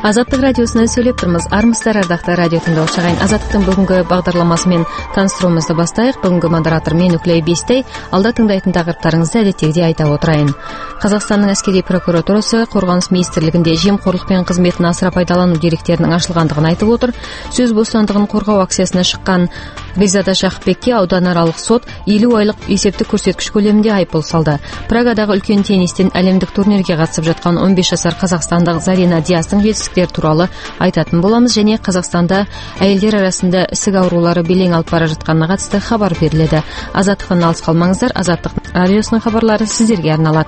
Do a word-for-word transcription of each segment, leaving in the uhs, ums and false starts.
Азаттык радиосунан сөйлөп турмуз. Армысыздар, ардактуу радио тыңдоочу агайын. Азаттыктын бүгүнкү багдарламасы менен таныштырууубузду баштайык. Бүгүнкү модератор мен Үклөй Бестей. Алда тыңдайтын тақырыптарыңызды адеттегидей айтып отурайын. Казакстандын аскерий прокуратурасы Коргонуш министрлигинде жемкорлук менен кызметтин асыра пайдалануу деректеринин ачылгандыгын айтып отур. Сөз бостандыгын коргоо акциясына чыккан Ризада Шахбекке аудан аралык сот элүү айлык эсептик көрсөткүч көлөмүндө айыппул салды. Прагадагы үлкөн теннистен әлемдик турнирге катышып жаткан он беш жашар казакстандык Зарина Диастын жетистиктери тууралу айтатын боламыз және Казакстанда айылдар арасында исик оорулары белең алып бара жатканына катысты хабар берилет. Азаттыктан алыс калмаңыздар. Азаттык радиосунун хабарлары сиздерге арналат.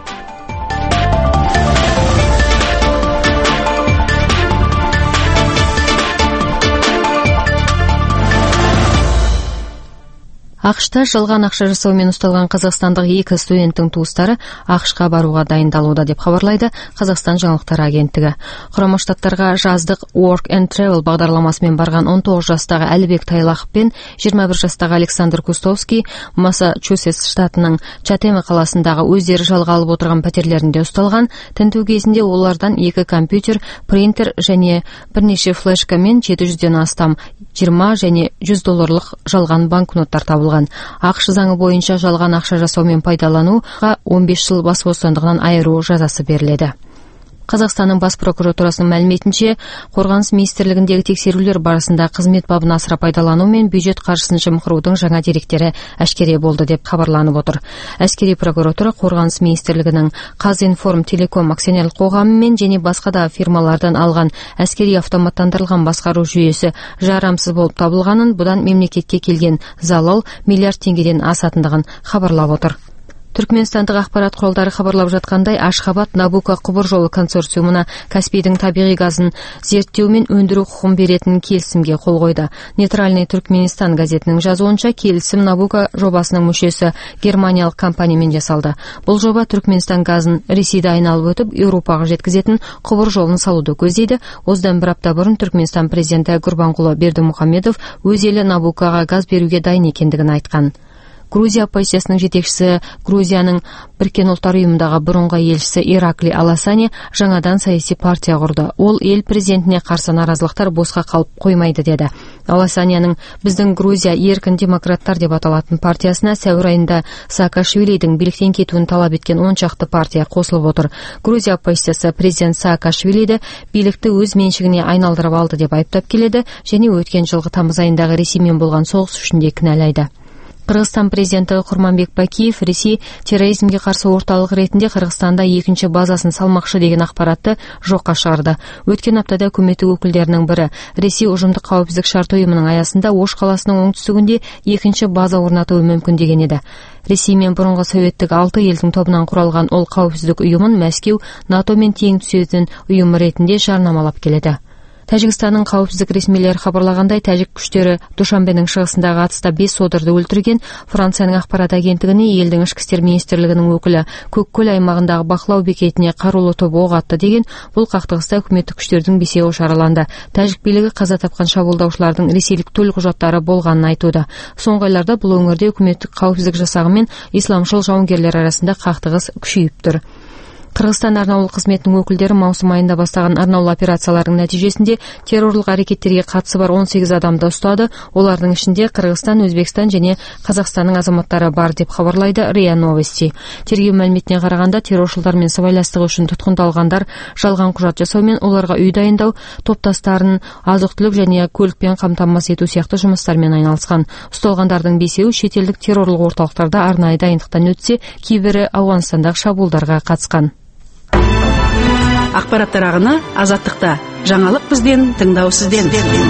АКШта жалган акча жасоо менен ушталган казакстандык эки студенттин туустары АКШка барууга дайындалууда деп кабарлайды Казакстан жаңылыктары агенттиги. Курама Штаттарга жаздык Work and Travel багдарламасы менен барган он тогуз жаштагы Алибек Тайлаков пен жыйырма бир жаштагы Александр Кустовский Массачусетс штатынын Чатема каласындагы өздөрү жалга алып отурган пәтерлеринде ушталган. Тинтүү кезинде олардан эки компьютер, принтер және бир нече флешка менен жети жүздөн астам жыйырма және жүз долларлык жалган банкноттар табылган. АКШ заңы боюнча жалган акча жасоо менен пайдаланууга он беш жыл бас бостандыгынан айыруу жазасы берилет. Казакстандын бас прокуратурасынын маалиметинче, Коргонуш министрлигиндеги текшерүүлөр барысында кызмет бабын асыра пайдалануу менен бюджет каржысын жымкыруудун жаңа деректери ашкере болду деп кабарланып отур. Аскерий прокуратура Коргонуш министрлигинин Казинформ Телеком акционерлик коому менен және башка да фирмалардан алган аскерий автоматтандырылган башкаруу жүйөсү жарамсыз болуп табылганын, будан мемлекетке келген залал миллиард теңгеден асатындыгын кабарлап отур. Түркменстандык акпарат куралдары кабарлап жаткандай, Ашхабад Набука кубур жолу консорциумуна Каспийдин табигый газын зерттөө менен өндүрүү укугун беретін келисимге кол койду. Нейтральный Түркменистан газетинин жазуунча, келисим Набука жобасынын мүчөсү германиялык компания менен жасалды. Бул жоба Түркменстан газын Ресейди айналып өтүп, Европага жеткизетін кубур жолун салууду көздөйдү. Осудан бир апта бурун Түркменстан президенти Гурбангулы Бердимухамедов өз эли Набукага газ берүүгө дайын экендигин айткан. Грузия оппозициясынын жетекчиси, Грузиянын Бириккен Улуттар уюмундагы бурунку элчиси Иракли Аласани жаңадан саясий партия курду. Ол эл президентине каршы наразылыктар боско калып коймойду деди. Аласаниянын биздин Грузия эркин демократтар деп аталатын партиясына сәуір айында Саакашвилидин бийликтен кетүүнү талап эткен он чакты партия косулуп отур. Грузия оппозициясы президент Саакашвилиди бийликти өз менчигине айналдырып алды деп айыптап келеді және өткен жылғы тамыз айындагы Ресей менен болгон согуш үчүн күнәлайды. Кыргызстан президенти Курманбек Бакиев Ресей терроризмге каршы орталык ретинде Кыргызстанда экинчи базасын салмакчы деген акпаратты жокко чыгарды. Өткөн аптада өкмөттүк өкүлдөрүнүн бири Ресей ужумдук каапсыздык шарт уюмунун аясында Ош каласынын оңтүстүгүндө экинчи база орнатуу мүмкүн деген эди. Ресей менен бурунку советтик алты элдин тобунан куралган ол каапсыздык уюмун Мәскеу НАТО менен тең түзөтүн уюм ретинде шаарнамалап келет. Тажикстандын каапсыздык ресмилери кабарлагандай, тажик күчтөрү Душанбенин чыгысындагы атыста беш содурду өлтүргөн. Франциянын акпарат агенттигине элдин ички иштер министрлигинин өкүлү Көк көл аймагындагы баклоо бекетине каруулуу топ ок атты деген. Бул кактыгыста өкмөттүк күчтөрдүн бешеги шараланды. Тажик бийлиги каза тапкан шабуылдаушылардын ресейлик төл кужаттары болгонун айтууда. Соңку айларда бул өңүрдө өкмөттүк каапсыздык жасагы менен исламшыл жауынгерлер арасында кактыгыс күчөйүптүр. Кыргызстан арнаулык кызметинин өкүлдөрү маусым айында баштаган арнаулуу операциялардын нәтижесинде террорлук аракеттерге катысы бар он сегиз адамды уштады. Олардын ичинде Кыргызстан, Өзбекстан және Казакстандын азаматтары бар деп кабарлайды РИА Новости. Тергөө маалиметине караганда, террорчулдар менен сыбайластык үчүн туткундалгандар жалган кужат жасоо менен оларга үй дайындоо, топташтарын азык-түлүк және көлүкпен камтамасыз этүү сыяктуу жумуштар менен айналышкан. Ушталгандардын бешеги чет элдик террорлук орталыктарда арнайы дайындыктан өтсө, кийбири Афганстандагы шабуылдарга катышкан. Ақпараттар ағыны Азаттықта. Жаңалық бізден, тыңдау сізден.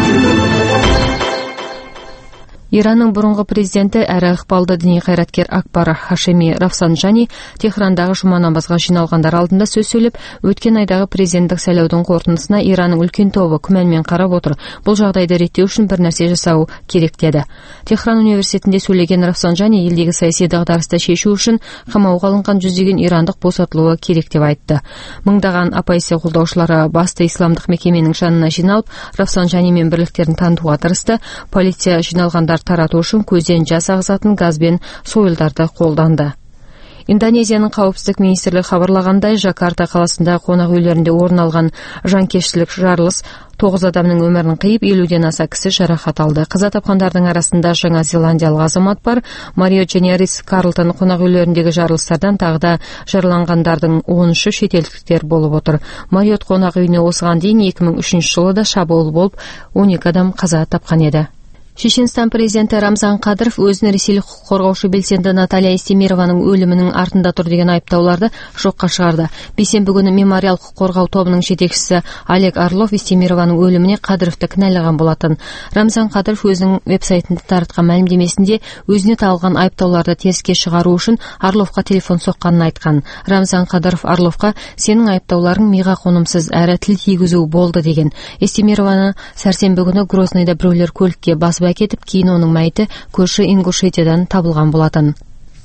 Иранның бурунку президенти әрі ыкпалдуу диний кайраткер Акбар Хашеми Рафсанджани Техрандагы жума намазга жиналгандар алдында сөз сөйлөп, өткөн айдагы президенттик шайлоодун корутундусуна Иранның үлкөн тобу күмөн менен карап отур. Бул жагдайды реттөө үчүн бир нерсе жасоо керек деди. Техран университетинде сүйлөгөн Рафсанджани элдеги саясий дагдарышты чечүү үчүн камауга алынган жүздөгөн ирандык босотулуу керек деп айтты. Мыңдаган оппозиция колдоочулары басты исламдык мекеменин жанына жиналып, Рафсанджани менен бирликтерин тандууга тырышты. Полиция жиналгандар таратуу үчүн көздөн жас агызатын газ бен союлдарды колданды. Индонезияның қауіпсіздік министрлігі хабарлағандай, Жакарта қаласында қонақ үйлерінде орын алған жанкештілік жарылыс тоғыз адамның өмірін қиып, елуден аса кісі жарақат алды. Қаза тапқандардың арасында Жаңа Зеландиялық азамат бар. Мариот және Рис Карлтон қонақ үйлеріндегі жарылыстардан тағы да жараланғандардың он үші шетелдіктер болып отыр. Мариот қонақ үйіне осыған дейін екі мың үшінші жылы да шабуыл болып, он екі адам қаза тапқан еді. Шешенстан президенті Рамзан Кадыров өзін ресейлік құқық қорғаушы белсенді Наталья Истемированың өлімінің артында тұр деген айыптауларды жоққа шығарды. Бейсенбі күні мемориал құқық қорғау тобының жетекшісі Олег Орлов Истемированың өліміне Кадыровты кінәлаған болатын. Рамзан Кадыров өзінің веб-сайтында таратқан мәлімдемесінде өзіне тағылған айыптауларды теріске шығару үшін Орловқа телефон соққанын айтқан. Рамзан Кадыров Орловқа сенің айыптауларың миға қонымсыз әрі тіл тигізу болды деген. Истемированы сәрсенбі күні Грознойда біреулер көлікке басып әкетіп, кейін оның мәйіті көрші Ингушетиядан табылған болатын.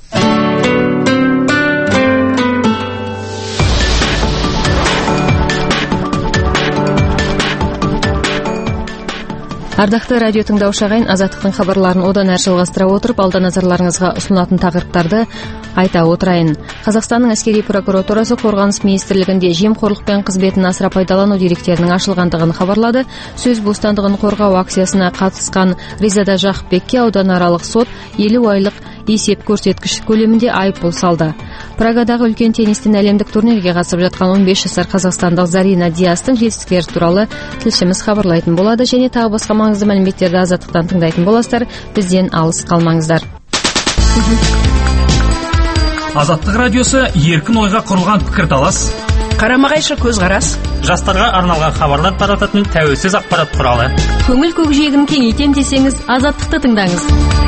Ардақты радио тыңдаушы ағайын, Азаттықтың хабарларын одан әрі жалғастыра отырып, алда назарларыңызға ұсынатын тақырыптарды айта отырайын. Қазақстанның әскери прокуратурасы Қорғаныс министрлігінде жемқорлықпен қызметін асыра пайдалану деректерінің ашылғандығын хабарлады. Сөз бостандығын қорғау акциясына қатысқан Ризада Жақыпбекке ауданаралық сот елу айлық есеп көрсеткіш көлемінде айыппұл салды. Прагадағы үлкен теннистен әлемдік турнирге қатысып жатқан он бес жасар қазақстандық Зарина Диастың жетістіктері туралы тілшіміз хабарлайтын болады, және тағы басқа маңызды мәліметтерді Азаттықтан тыңдайтын боласыздар. Бізден алыс қалмаңыздар. Азаттық радиосы еркін ойға құрылған пікірталас, қарама-қайшы көзқарас, жастарға арналған хабарлар тарататын тәуелсіз ақпарат құралы. Көңіл көкжиегін кеңейтем десеңіз, Азаттықты тыңдаңыз.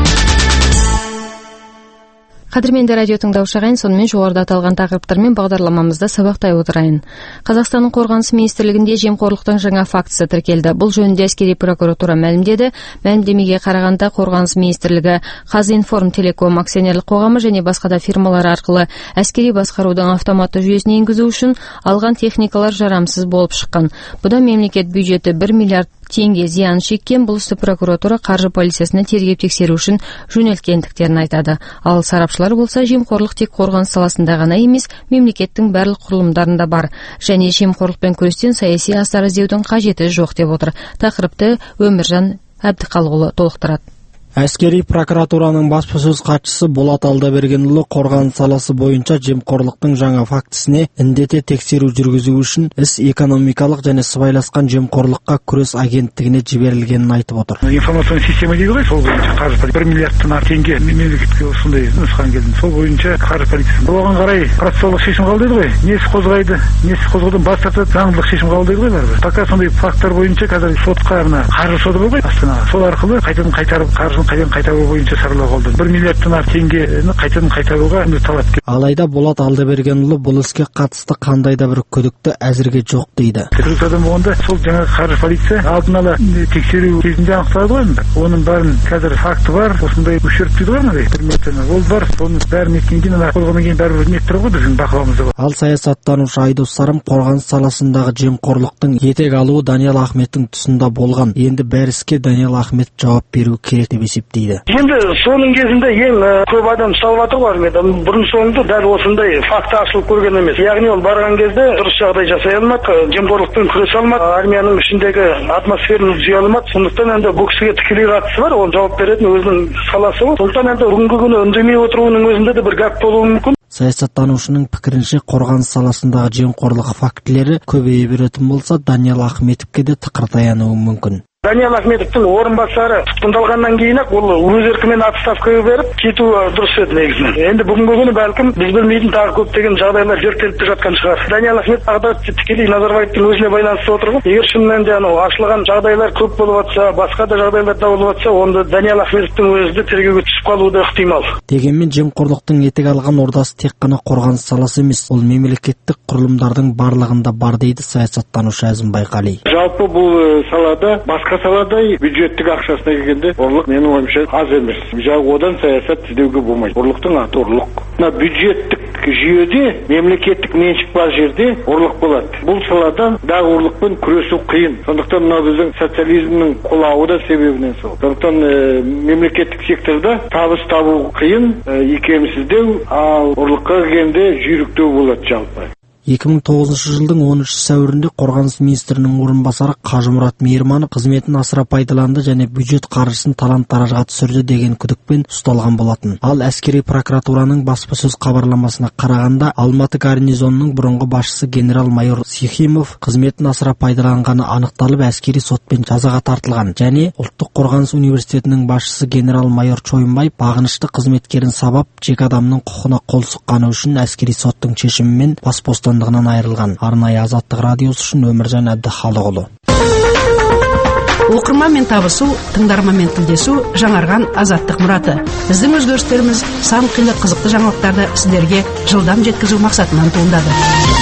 Қадірменді радио тыңдаушы ағайын, сонымен жоғарыда аталған тақырыптармен бағдарламамызды сабақтай отырайын. Қазақстанның Қорғаныс министрлігінде жемқорлықтың жаңа фактісі тіркелді. Бұл жөнінде әскери прокуратура мәлімдеді. Мәлімдемеге қарағанда Қорғаныс министрлігі Қазинформ Телеком акционерлік қоғамы және басқа да фирмалар арқылы әскери басқарудың автоматты жүйесіне енгізу үшін алған техникалар жарамсыз болып шыққан. Бұдан мемлекет бюджеті бір миллиард теңге зиян шеккен. Бұл істі прокуратура қаржы полициясына тергеп тексеру үшін жөнелткендіктерін айтады. Ал сарапшылар болса, жемқорлық тек қорғаныс саласында ғана емес, мемлекеттің барлық құрылымдарында бар, және жемқорлықпен күрестен саяси астар іздеудің қажеті жоқ деп отыр. Тақырыпты Өміржан Әбдіқалықұлы толықтырады. Әскери прокуратураның баспасөз хатшысы Болат Алдабергенұлы қорғаныс саласы бойынша жемқорлықтың жаңа фактісіне індете тексеру жүргізу үшін іс экономикалық және сыбайласқан жемқорлыққа күрес агенттігіне жіберілгенін айтып отыр. Информационный система дейді ғой, сол бойынша қаржы бір миллиардтан артық теңге мемлекетке сондай нұсқан келді. Сол бойынша қаржы полициясы оған қарай процессуалдық шешім қабылдайды ғой. Несі қозғайды, несі қозғаудан бас тартады, заңдылық шешім қабылдайды ғой бәрібір. Пока сондай факттар бойынша қазір сотқа мына қаржы соты бар ғой Астанаға. Сол арқылы қайтадан қайтарып қаржы қайтадан қайтару бойынша шаралар қолданды. бір миллиардтан артық теңгені қайтадан қайтаруға талап келді. Алайда Болат Алдабергенұлы бұл іске қатысты қандай да бір күдікті әзірге жоқ дейді. Күдікті адам болғанда сол жаңағы қаржы полиция алдын ала тексеру кезінде анықталады ғой. Оның бәрін қазір факті бар, осындай ущерб дейді ғой мындай. Ол бар, соның бәрін неткеннен кейін ана қорғаннан кейін бәрібір не тұр ғой біздің бақылауымызда бар. Ал саясаттанушы Айдос Сарым қорғаныс саласындағы жемқорлықтың етек алуы Даниал Ахметтің тұсында болған. Енді бәрі іске Даниал Ахмет жауап беру керек деп есептейді. Енді соның кезінде ең көп адам ұсталып жатыр ғой. Бұрын соңды дәл осындай факті ашылып көрген емес. Яғни ол барған кезде дұрыс жағдай жасай алмады, жемқорлықпен күресе алмады, армияның ішіндегі атмосфераны түзей алмады. Сондықтан енді бұл кісіге тікелей қатысы бар, ол жауап беретін өзінің саласы ғой. Сондықтан енді бүгінгі күні үндемей отыруының өзінде де бір гәп болуы мүмкін. Саясаттанушының пікірінше қорғаныс саласындағы жемқорлық фактілері көбейе беретін болса, Даниал Ахметовке де тықыр таянуы мүмкін. Даниал Ахметовтың орынбасары тұтқындалғаннан кейін-ақ ол өз еркімен отставкаға беріп кету дұрыс еді негізінен. Енді бүгінгі күні бәлкім біз білмейтін тағы көптеген жағдайлар зерттеліп жатқан шығар. Даниал Ахметов тағы тікелей Назарбаевтың өзіне байланысты отыр ғой. Егер шын мәнінде анау ашылған жағдайлар көп болып жатса, басқа да жағдайларда болып жатса, онда Даниал Ахметовтың өзі де тергеуге түсіп қалуы да ықтимал. Дегенмен жемқорлықтың етек алған ордасы тек қана қорғаныс саласы емес, ол мемлекеттік құрылымдардың барлығында бар дейді саясаттанушы Әзімбай Қали. Жалпы бұл салада басқа басқа саладай бюджеттік ақшасына келгенде ұрлық менің ойымша аз емес. Жағы одан саясат іздеуге болмайды. Ұрлықтың аты ұрлық. Мына бюджеттік жүйеде мемлекеттік меншік бар жерде ұрлық болады. Бұл саладан дағы ұрлықпен күресу қиын. Сондықтан мына біздің социализмнің құлауы да себебінен сол. Сондықтан ә, мемлекеттік секторда табыс табу қиын, ә, икемсіздеу, ал ұрлыққа келгенде жүйріктеу болады жалпы. екі мың тоғызыншы жылдың оныншы сәуірінде қорғаныс министрінің орынбасары Қажымұрат Мейірманов қызметін асыра пайдаланды және бюджет қаржысын талан-таражға түсірді деген күдікпен ұсталған болатын. Ал әскери прокуратураның баспасөз хабарламасына қарағанда Алматы гарнизонының бұрынғы басшысы генерал-майор Сихимов қызметін асыра пайдаланғаны анықталып, әскери сотпен жазаға тартылған және Ұлттық қорғаныс университетінің басшысы генерал-майор Чойынбай бағынышты қызметкерін сабап, жеке адамның құқығына қол сұққаны үшін әскери соттың шешімімен бас бостандығынан айырылған. Арнайы Азаттық радиосы үшін Өміржан Әбдіхалықұлы. Оқырманмен табысу, тыңдарманмен тілдесу жаңарған Азаттық мұраты. Біздің өзгерістеріміз сан қилы қызықты жаңалықтарды сіздерге жылдам жеткізу мақсатынан туындады.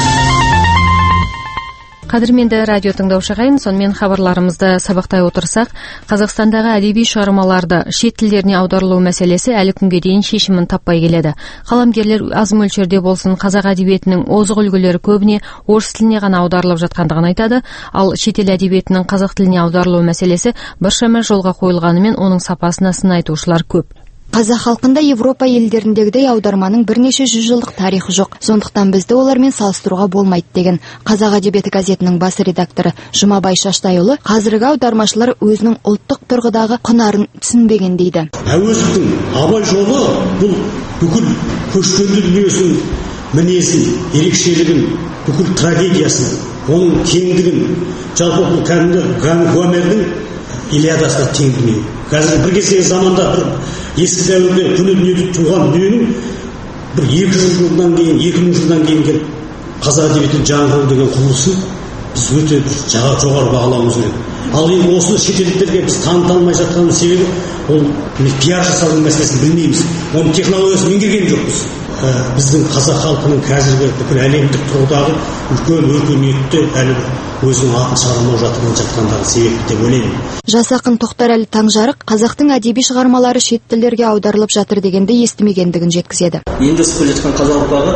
Қадірменді радио тыңдаушы ағайын, сонымен хабарларымызды сабақтай отырсақ, Қазақстандағы әдеби шығармаларды шет тілдеріне аударылу мәселесі әлі күнге дейін шешімін таппай келеді. Қаламгерлер аз мөлшерде болсын қазақ әдебиетінің озық үлгілері көбіне орыс тіліне ғана аударылып жатқандығын айтады, ал шетел әдебиетінің қазақ тіліне аударылу мәселесі біршама жолға қойылғанымен оның сапасына сын айтушылар көп. Қазақ халқында Европа елдеріндегідей аударманың бірнеше жүз жылдық тарихы жоқ, сондықтан бізді олармен салыстыруға болмайды деген Қазақ әдебиеті газетінің бас редакторы Жұмабай Шаштайұлы қазіргі аудармашылар өзінің ұлттық тұрғыдағы құнарын түсінбеген дейді. Әуезовтің Абай жолы бұл бүкіл көшпенді дүниесін, мінезін, ерекшелігін, бүкіл трагедиясын, оның кеңдігін, жалпы бұл кәдімгі Гомердің Илиадасына тең дүние. Қазір бір кездегі заманда бір ескі дәуірде көне дүниеде туған дүниенің бір екі жүз жылдан кейін, екі мың жылдан кейін келіп қазақ әдебиетінің жаңғыру деген құбылысын біз өте бір жоғары бағалауымыз керек. Ал енді осы шетелдіктерге біз таныта алмай жатқан себебі ол пиар жасаудың мәселесін білмейміз. Оның технологиясын меңгерген жоқпыз. Біздің қазақ халқының қазіргі бүкіл әлемдік тұрғыдағы үлкен өркениетті әлі өзінің атын шығармай жатқан жатқандағы себепті деп ойлаймын. Жас ақын Тоқтарәлі Таңжарық қазақтың әдеби шығармалары шет тілдерге аударылып жатыр дегенде естімегендігін жеткізеді. Енді өсіп келе жатқан қазақ ұрпағы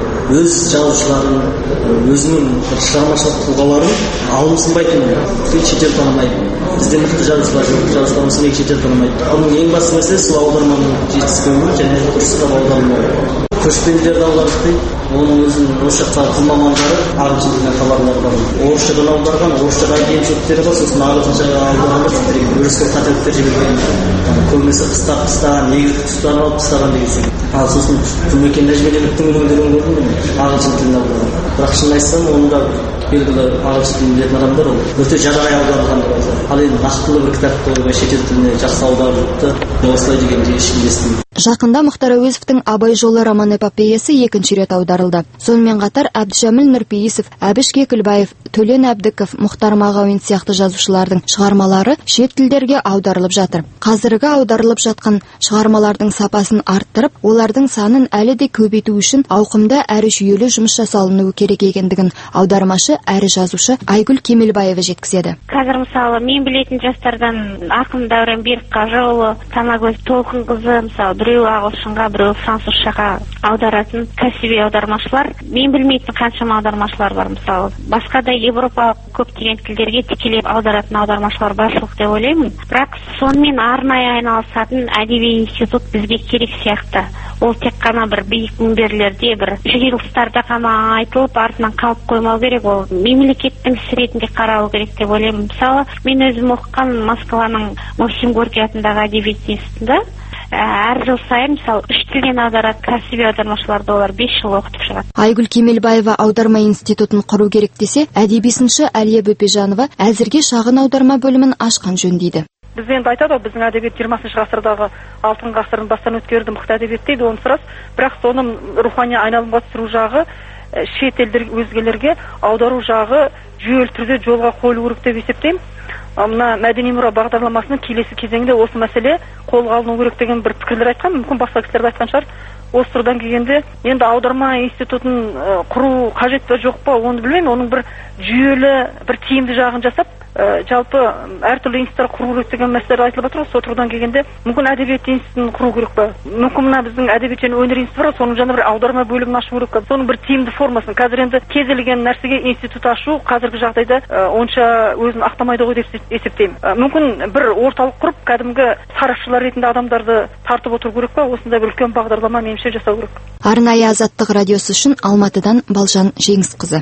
өз жазушыларын, өзінің шығармашылық тұлғаларын алымсынбайтын, шетел танымайды. Бізде мықты жазушылар жоқ, жазушыларымыз неге шетел танымайды. Оның ең басты мәселесі аударманың жетіспеуі және дұрыстап аударылмауы. Көшпенділерді аударып дейді, оның өзінің осы жаққа тіл мамандары ағылшын тілінен хабарлары бар. Орысшадан аударған, орысшаға кемшіліктері бар, сосын ағылшыншаға аударған өрескел қателіктер жіберген. Көбінесе қыстап қыстаған, негізгі тұстарын алып қыстаған деген сияқты. Ал сосын Жұмекен Нәжімеденовтің өлеңдерін көрдім, ағылшын тіліне аударған. Бірақ шынын айтсам, оның да белгілі ағылшын тілін білетін адамдар ол өте жадағай аударылған. Ал енді нақтылы бір кітапты шетел тіліне жақсы аударылыпты, осылай дегенде ешкім естімейді. Жақында Мұхтар Әуезовтің Абай жолы роман эпопеясы екінші рет аударылды. Сонымен қатар Әбдіжәміл Нұрпейісов, Әбіш Кекілбаев, Төлен Әбдіков, Мұхтар Мағауин сияқты жазушылардың шығармалары шет тілдерге аударылып жатыр. Қазіргі аударылып жатқан шығармалардың сапасын арттырып, олардың санын әлі де көбейту үшін ауқымды әрі жүйелі жұмыс жасалынуы керек екендігін аудармашы әрі жазушы Айгүл Кемелбаева жеткізеді. Қазір мысалы мен білетін жастардан ақын Дәурен Берікқажыұлы, Танагөз Толқынқызы, мысалы біреу ағылшынға, біреу французшаға аударатын кәсіби аудармашылар. Мен білмейтін қаншама аудармашылар бар мысалы. Басқа да Европа көптеген тілдерге тікелей аударатын аудармашылар баршылық деп ойлаймын. Бірақ сонымен арнайы айналысатын әдеби институт бізге керек сияқты. Ол тек қана бір биік мінберлерде бір жиылыстарда ғана айтылып артынан қалып қоймау керек. Ол мемлекеттің ісі ретінде қаралу керек деп ойлаймын. Мысалы, мен өзім оқыған Москваның Максим Горький атындағы әдебиет институтында әр жыл сайын мысалы үш тілден аударатын кәсіби аудармашыларды олар бес жыл оқытып шығады. Айгүл Кемелбаева аударма институтын құру керек десе, әдеби сыншы Әлия Бөпежанова әзірге шағын аударма бөлімін ашқан жөн дейді. Біз енді айтады ғой, біздің әдебиет жиырмасыншы ғасырдағы алтын ғасырын бастан өткерді мықты әдебиет дейді, оны сұрас. Бірақ соның рухани айналымға түсіру жағы, шет елдер өзгелерге аудару жағы жүйелі түрде жолға қойылу керек деп есептеймін. Мына мәдени мұра бағдарламасының келесі кезеңінде осы мәселе қолға алыну керек деген бір пікірлер айтқан, мүмкін басқа кісілер де айтқан шығар. Осы тұрдан келгенде енді аударма институтын құру қажет па жоқ па оны білмеймін. Оның бір жүйелі, бір тиімді жағын жасап, жалпы әртүрлі институттар құру керек деген мәселелер айтылып жатыр ғой. Сол тұрғыдан келгенде мүмкін әдебиет институтын құру керек па? Мүмкін мына біздің әдебиет және өнер институты бар, соның жанында бір аударма бөлімін ашу керек па? Соның бір тиімді формасын. Қазір енді кез келген нәрсеге институт ашу қазіргі жағдайда онша өзін ақтамайды ғой деп есептеймін. Мүмкін бір орталық құрып, кәдімгі сарапшылар ретінде адамдарды тартып отыру керек па? Осындай бір үлкен бағдарлама меніңше жасау керек. Арнайы Азаттық радиосы үшін Алматыдан Балжан Жеңісқызы.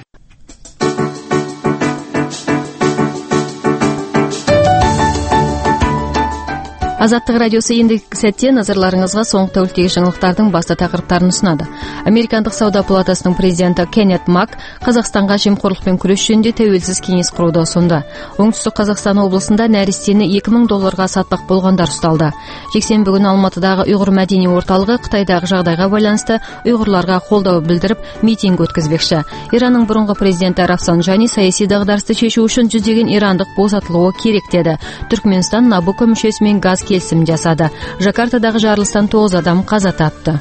Азаттық радиосы ендігі сәтте назарларыңызға соңғы тәуліктегі жаңалықтардың басты тақырыптарын ұсынады. Американдық сауда палатасының президенті Кеннет Мак Қазақстанға жемқорлықпен күрес жөнінде тәуелсіз кеңес құруды ұсынды. Оңтүстік Қазақстан облысында нәрестені екі мың долларға сатпақ болғандар ұсталды. Жексенбі күні Алматыдағы ұйғыр мәдени орталығы Қытайдағы жағдайға байланысты ұйғырларға қолдау білдіріп митинг өткізбекші. Иранның бұрынғы президенті Рафсанджани саяси дағдарысты шешу үшін жүздеген ирандық босатылуы керек деді. Түркменстан Набуко мүшесімен газ келісім жасады. Жакартадағы жарылыстан тоғыз адам қаза тапты.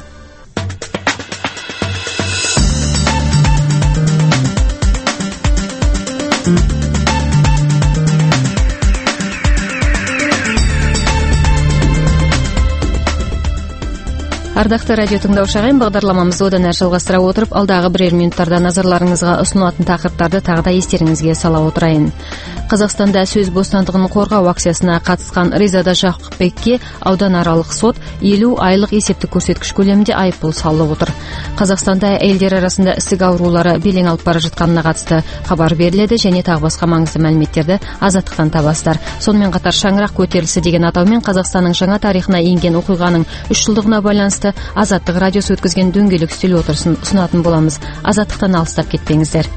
Ардақты радио тыңдаушы ағайын, бағдарламамызды одан әрі жалғастыра отырып, алдағы бірер минуттарда назарларыңызға ұсынылатын тақырыптарды тағы да естеріңізге сала отырайын. Қазақстанда сөз бостандығын қорғау акциясына қатысқан Ризада Жақыпбекке ауданаралық сот елу айлық есептік көрсеткіш көлемінде айыппұл салып отыр. Қазақстанда әйелдер арасында ісік аурулары белең алып бара жатқанына қатысты хабар беріледі және тағы басқа маңызды мәліметтерді Азаттықтан табасыздар. Сонымен қатар шаңырақ көтерілісі деген атаумен Қазақстанның жаңа тарихына енген оқиғаның үш жылдығына байланысты Азаттық радиосы өткізген дөңгелек үстел отырысын ұсынатын боламыз. Азаттықтан алыстап кетпеңіздер.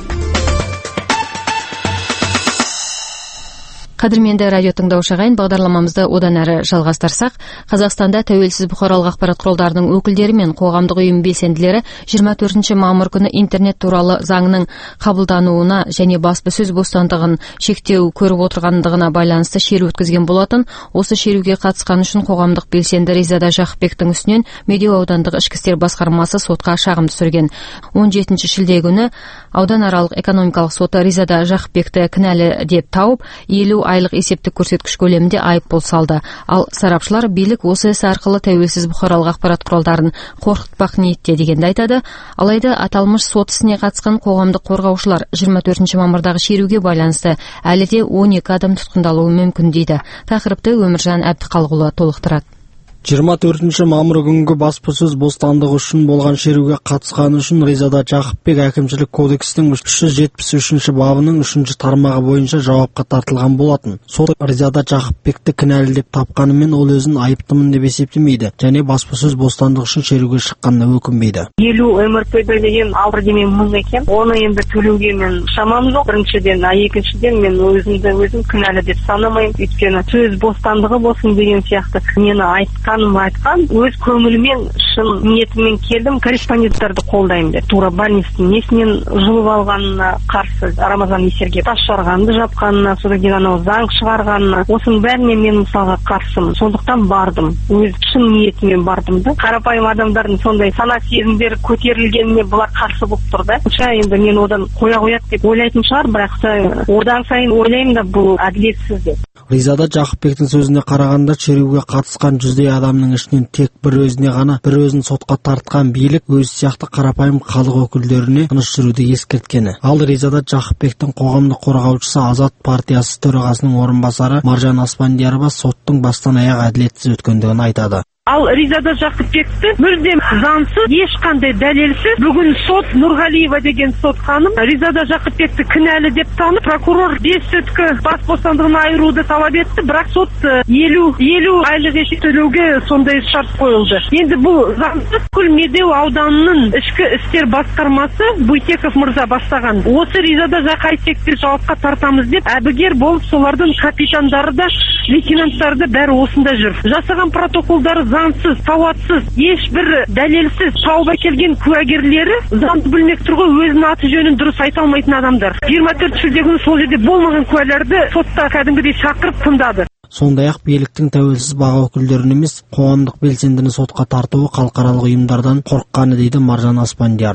Қадірменді радио тыңдаушы ағайын, бағдарламамызды одан әрі жалғастырсақ, Қазақстанда тәуелсіз бұқаралық ақпарат құралдарының өкілдері мен қоғамдық ұйым белсенділері жиырма төртінші мамыр күні интернет туралы заңның қабылдануына және баспасөз бостандығын шектеу көріп отырғандығына байланысты шеру өткізген болатын. Осы шеруге қатысқан үшін қоғамдық белсенді Ризада Жақыпбектің үстінен Медеу аудандық ішкі істер басқармасы сотқа шағым түсірген. он жетінші шілде күні ауданаралық экономикалық соты Ризада Жақыпбекті кінәлі деп тауып, елу айлық есептік көрсеткіш көлемінде айыппұл салды. Ал сарапшылар билік осы іс арқылы тәуелсіз бұқаралық ақпарат құралдарын қорқытпақ ниетте дегенді айтады. Алайда аталмыш сот ісіне қатысқан қоғамдық қорғаушылар жиырма төртінші мамырдағы шеруге байланысты әлі де он екі адам тұтқындалуы мүмкін дейді. Тақырыпты Өміржан Әбдіқалықұлы толықтырады. жиырма төртінші мамыр күнгі баспасөз бостандығы үшін болған шеруге қатысқаны үшін Ризада Жақыпбек әкімшілік кодекстің үш жүз жетпіс үшінші бабының үшінші тармағы бойынша жауапқа тартылған болатын. Сот Ризада Жақыпбекті кінәлі деп тапқанымен ол өзін айыптымын деп есептемейді және баспасөз бостандығы үшін шеруге шыққанына өкінбейді. елу МРТ деген алты деме мың екен. Оны енді төлеуге мен шамам жоқ. Біріншіден, а екіншіден мен өзімді өзім кінәлі деп санамаймын. Өйткені сөз бостандығы болсын деген сияқты мені айтқан айтқан өз көңілімен шын ниетімен келдім, корреспонденттарды қолдаймын деп. Тура больництің несінен жұлып алғанына қарсы, Рамазан Есерге тас жарғанды жапқанына, содан кейін анау заң шығарғанына, осының бәріне мен мысалға қарсымын. Сондықтан бардым, өз шын ниетімен бардым да. Қарапайым адамдардың сондай сана сезімдері көтерілгеніне бұлар қарсы болып тұр да. Енді мен одан қоя қояды деп ойлайтын шығар, бірақ одан сайын ойлаймын да бұл әділетсіз деп. Ризада Жақыпбектің сөзіне қарағанда шеруге қатысқан жүздей адамның ішінен тек бір өзіне ғана бір өзін сотқа тартқан билік өз сияқты қарапайым халық өкілдеріне тыныш жүруді ескерткені. Ал Ризада Жақыпбектің қоғамдық қорғаушысы Азат партиясы төрағасының орынбасары Маржан Аспандиярова соттың бастан аяқ әділетсіз өткендігін айтады. Ал Ризада Жақыпбекті мүлдем заңсыз, ешқандай дәлелсіз бүгін сот Нұрғалиева деген сот ханым Ризада Жақыпбекті кінәлі деп танып, прокурор бес суткі бас бостандығын айыруды талап етті, бірақ сот елу айлық есептік төлеуге сондай шарт қойылды. Енді бұл заңсыз. Бүкіл Медеу ауданының ішкі істер басқармасы Буйтеков мырза бастаған. Осы Ризада Жақыпбекті жауапқа тартамыз деп әбігер болып, солардың капитандары да, лейтенанттары да бәрі осында жүр. Жасаған протоколдары заңсыз, сауатсыз, ешбір дәлелсіз тауып әкелген куәгерлері заңды білмек тұрғы өзінің аты жөнін дұрыс айта алмайтын адамдар. жиырма төрт шілде күні сол жерде болмаған куәлерді сотта кәдімгідей шақырып тыңдады. Сондай-ақ биліктің тәуелсіз баға өкілдерін емес, қоғамдық белсендіні сотқа тартуы халықаралық ұйымдардан қорыққаны дейді Маржан Аспандиярова.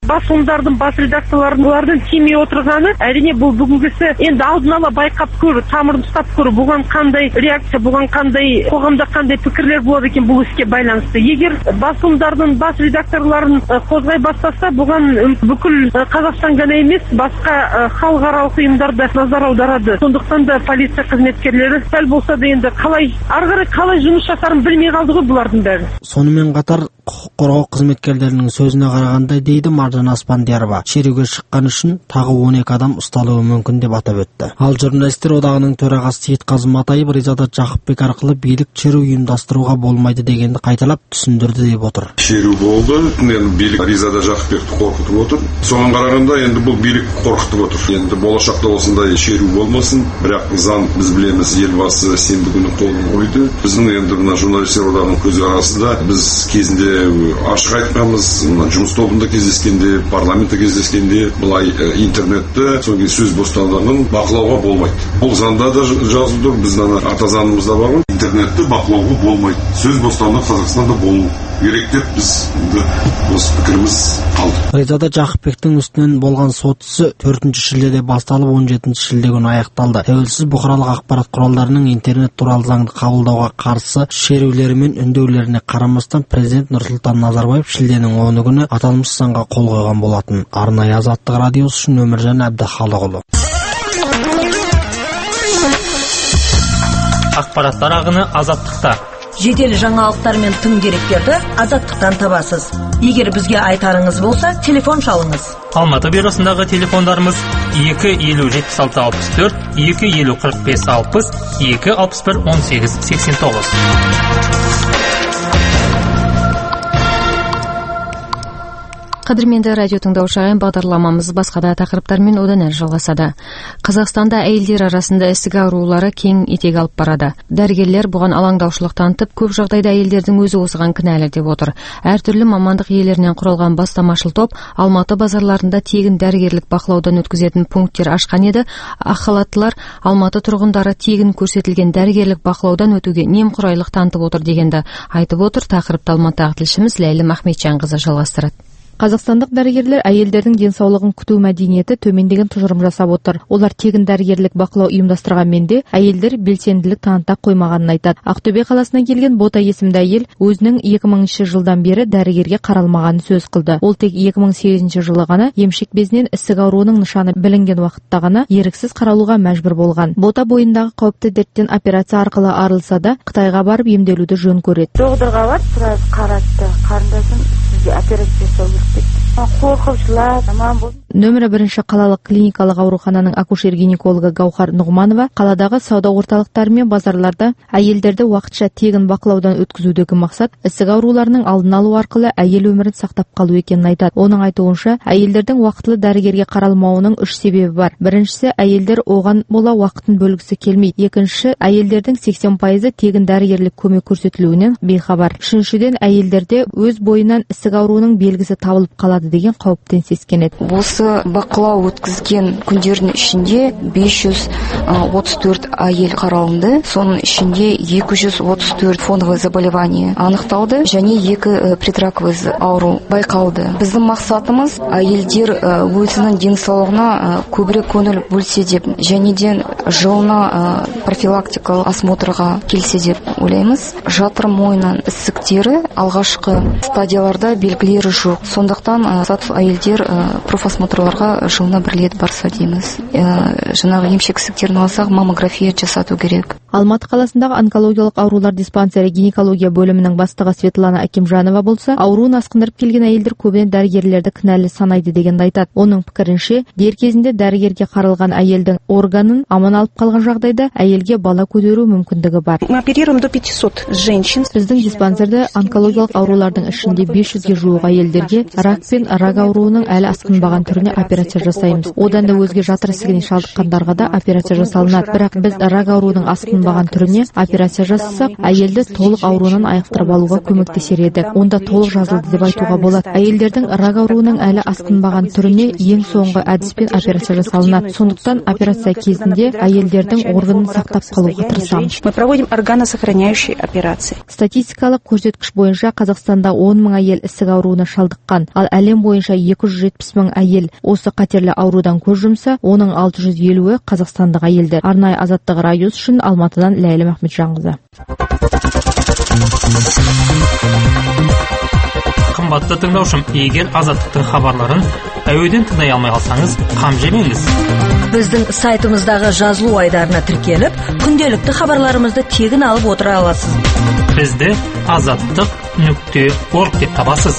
басылымдардың бас редакцияларын олардың тимей отырғаны әрине бұл бүгінгісі енді алдын ала байқап көру, тамырын ұстап көру, бұған қандай реакция, бұған қандай қоғамда қандай пікірлер болады екен бұл іске байланысты. Егер басылымдардың бас редакторларын қозғай бастаса, бұған бүкіл Қазақстан ғана емес, басқа халықаралық ұйымдар да назар аударады. Сондықтан да полиция қызметкерлері сәл болса да енді қалай ары қарай қалай жұмыс жасарын білмей қалды ғой бұлардың бәрі. Сонымен қатар құқық қорғау қызметкерлерінің сөзіне қарағанда дейді Маржан Аспандиярова, шеруге шыққан үшін тағы он екі адам ұсталуы мүмкін деп атап өтті. Ал журналистер одағының төрағасы Сейітқазы Матаев Ризада Жақыпбек арқылы билік шеру ұйымдастыруға болмайды дегенді қайталап түсіндірді деп отыр. Шеру болды, енді билік Ризада Жақыпбекті қорқытып отыр. Соған қарағанда енді бұл билік қорқытып отыр. Енді болашақта осындай шеру болмасын, бірақ заң біз білеміз, елбасы сенбі күні қолын қойды. Біздің енді мына журналистер одағының көзқарасында біз кезінде ашық айтқанбыз, жұмыс тобында кездескенде, парламентте кездескенде былай интернетті, соңғы сөз бостандығын бақылауға болмайды. Бұл заңда да жазылып тұр, біздің ата заңымызда бар ғой, интернетті бақылауға болмайды. Сөз бостандығы Қазақстанда болу керек деп біз осы пікіріміз қалды. Ризада Жақыпбектің үстінен болған сот ісі төртінші шілдеде басталып он жетінші шілде күні аяқталды. Тәуелсіз бұқаралық ақпарат құралдарының интернет туралы заңды қабылдауға қарсы шерулері мен үндеулеріне қарамастан президент Нұрсұлтан Назарбаев шілденің оны күні аталмыш заңға қол қойған болатын. Арнайы Азаттық радиосы үшін Өміржан Әбдіхалықұлы. Ақпараттар ағыны Азаттықта. Жедел жаңалықтар мен тың деректерді Азаттықтан табасыз. Егер бізге айтарыңыз болса, телефон шалыңыз. Алматы бюросындағы телефондарымыз екі елу жетпіс алты алпыс төрт, екі елу қырық бес алпыс, екі алпыс бір он сегіз сексен тоғыз. Қадірменді радио тыңдаушы ағайын, бағдарламамыз басқа да тақырыптармен одан әрі жалғасады. Қазақстанда әйелдер арасында ісік аурулары кең етек алып барады. Дәрігерлер бұған алаңдаушылық танытып, көп жағдайда әйелдердің өзі осыған кінәлі деп отыр. Әртүрлі мамандық иелерінен құралған бастамашыл топ Алматы базарларында тегін дәрігерлік бақылаудан өткізетін пункттер ашқан еді. Ақ халаттылар Алматы тұрғындары тегін көрсетілген дәрігерлік бақылаудан өтуге немқұрайлық танытып отыр дегенді айтып отыр. Тақырыпты Алматыдағы тілшіміз Ләйлім Ахметжанқызы жалғастырады. Қазақстандық дәрігерлер әйелдердің денсаулығын күту мәдениеті төмендеген тұжырым жасап отыр. Олар тегін дәрігерлік бақылау ұйымдастырғанмен де әйелдер белсенділік таныта қоймағанын айтады. Ақтөбе қаласынан келген Бота есімді әйел өзінің екі мыңыншы жылдан бері дәрігерге қаралмағанын сөз қылды. Ол тек екі мың сегізінші жылы ғана емшек безінен ісік ауруының нышаны білінген уақытта ғана еріксіз қаралуға мәжбүр болған. Бота бойындағы қауіпті дерттен операция арқылы арылса да, Қытайға барып емделуді жөн көреді. Доғдырға бар, сразу қаратты. Қарындасым сізге операция жасау керек. Қорқып жылап, аман бол. Нөмірі бірінші қалалық клиникалық аурухананың акушер-гинекологы Гаухар Нұғманова қаладағы сауда орталықтары мен базарларда әйелдерді уақытша тегін бақылаудан өткізудегі мақсат ісік ауруларының алдын алу арқылы әйел өмірін сақтап қалу екенін айтады. Оның айтуынша, әйелдердің уақытылы дәрігерге қаралмауының үш себебі бар. Біріншісі, әйелдер оған бола уақытын бөлгісі келмейді. Екіншісі, әйелдердің сексен пайызы тегін дәрігерлік көмек көрсетілуінен бейхабар. Үшіншіден, әйелдерде өз бойынан ісік ауруының белгісі табылып қалады деген қауіптен сескенеді. Осы бақылау өткізген күндердің ішінде бес жүз отыз төрт әйел қаралынды. Соның ішінде екі жүз отыз төрт фоновое заболевание анықталды және екі предраковый ауру байқалды. Біздің мақсатымыз әйелдер өзінің денсаулығына көбірек көңіл бөлсе деп, және де жылына профилактикалық осмотрға келсе деп ойлаймыз. Жатыр мойнынан ісіктері алғашқы стадияларда белгілері жоқ. Сондықтан әйелдер профосмотрларға жылына бір рет барса дейміз. Жаңағы емшек ісіктерін алсақ, маммография жасату керек. Алматы қаласындағы онкологиялық аурулар диспансері гинекология бөлімінің бастығы Светлана Акимжанова болса, ауруын асқындырып келген әйелдер көбіне дәрігерлерді кінәлі санайды дегенді айтады. Оның пікірінше, дер кезінде дәрігерге қаралған әйелдің органын аман алып қалған жағдайда әйелге бала көтеру мүмкіндігі бар. Мы оперируем до пятисот женщин. Біздің диспансерде онкологиялық аурулардың ішінде бес жүзге жуық әйелдерге рак пен рак ауруының әлі асқынбаған түріне операция жасаймыз. Одан да өзге жатыр ісігіне шалдыққандарға да операция жасалынады. Бірақ біз рак ауруының асқын асқынбаған түріне операция жасасақ, әйелді толық ауруынан айықтырып алуға көмектесер еді. Онда толық жазылды деп айтуға болады. Әйелдердің рак ауруының әлі асқынбаған түріне ең соңғы әдіспен операция жасалынады. Сондықтан операция кезінде әйелдердің органын сақтап қалуға тырысамыз. Мы проводим органосохраняющие операции. Статистикалық көрсеткіш бойынша Қазақстанда он мың әйел ісік ауруына шалдыққан, ал әлем бойынша екі жүз жетпіс мың әйел осы қатерлі аурудан көз жұмса, оның алты жүз елуі қазақстандық әйелдер. Арнайы Азаттық радиосы үшін Алматыдан Ләйлі Махметжанқызы. Қымбатты тыңдаушым, егер Азаттықтың хабарларын әуеден тыңдай алмай қалсаңыз, қам жемеңіз. Біздің сайтымыздағы жазылу айдарына тіркеліп, күнделікті хабарларымызды тегін алып отыра аласыз. Бізді азаттық нүкте орг деп табасыз.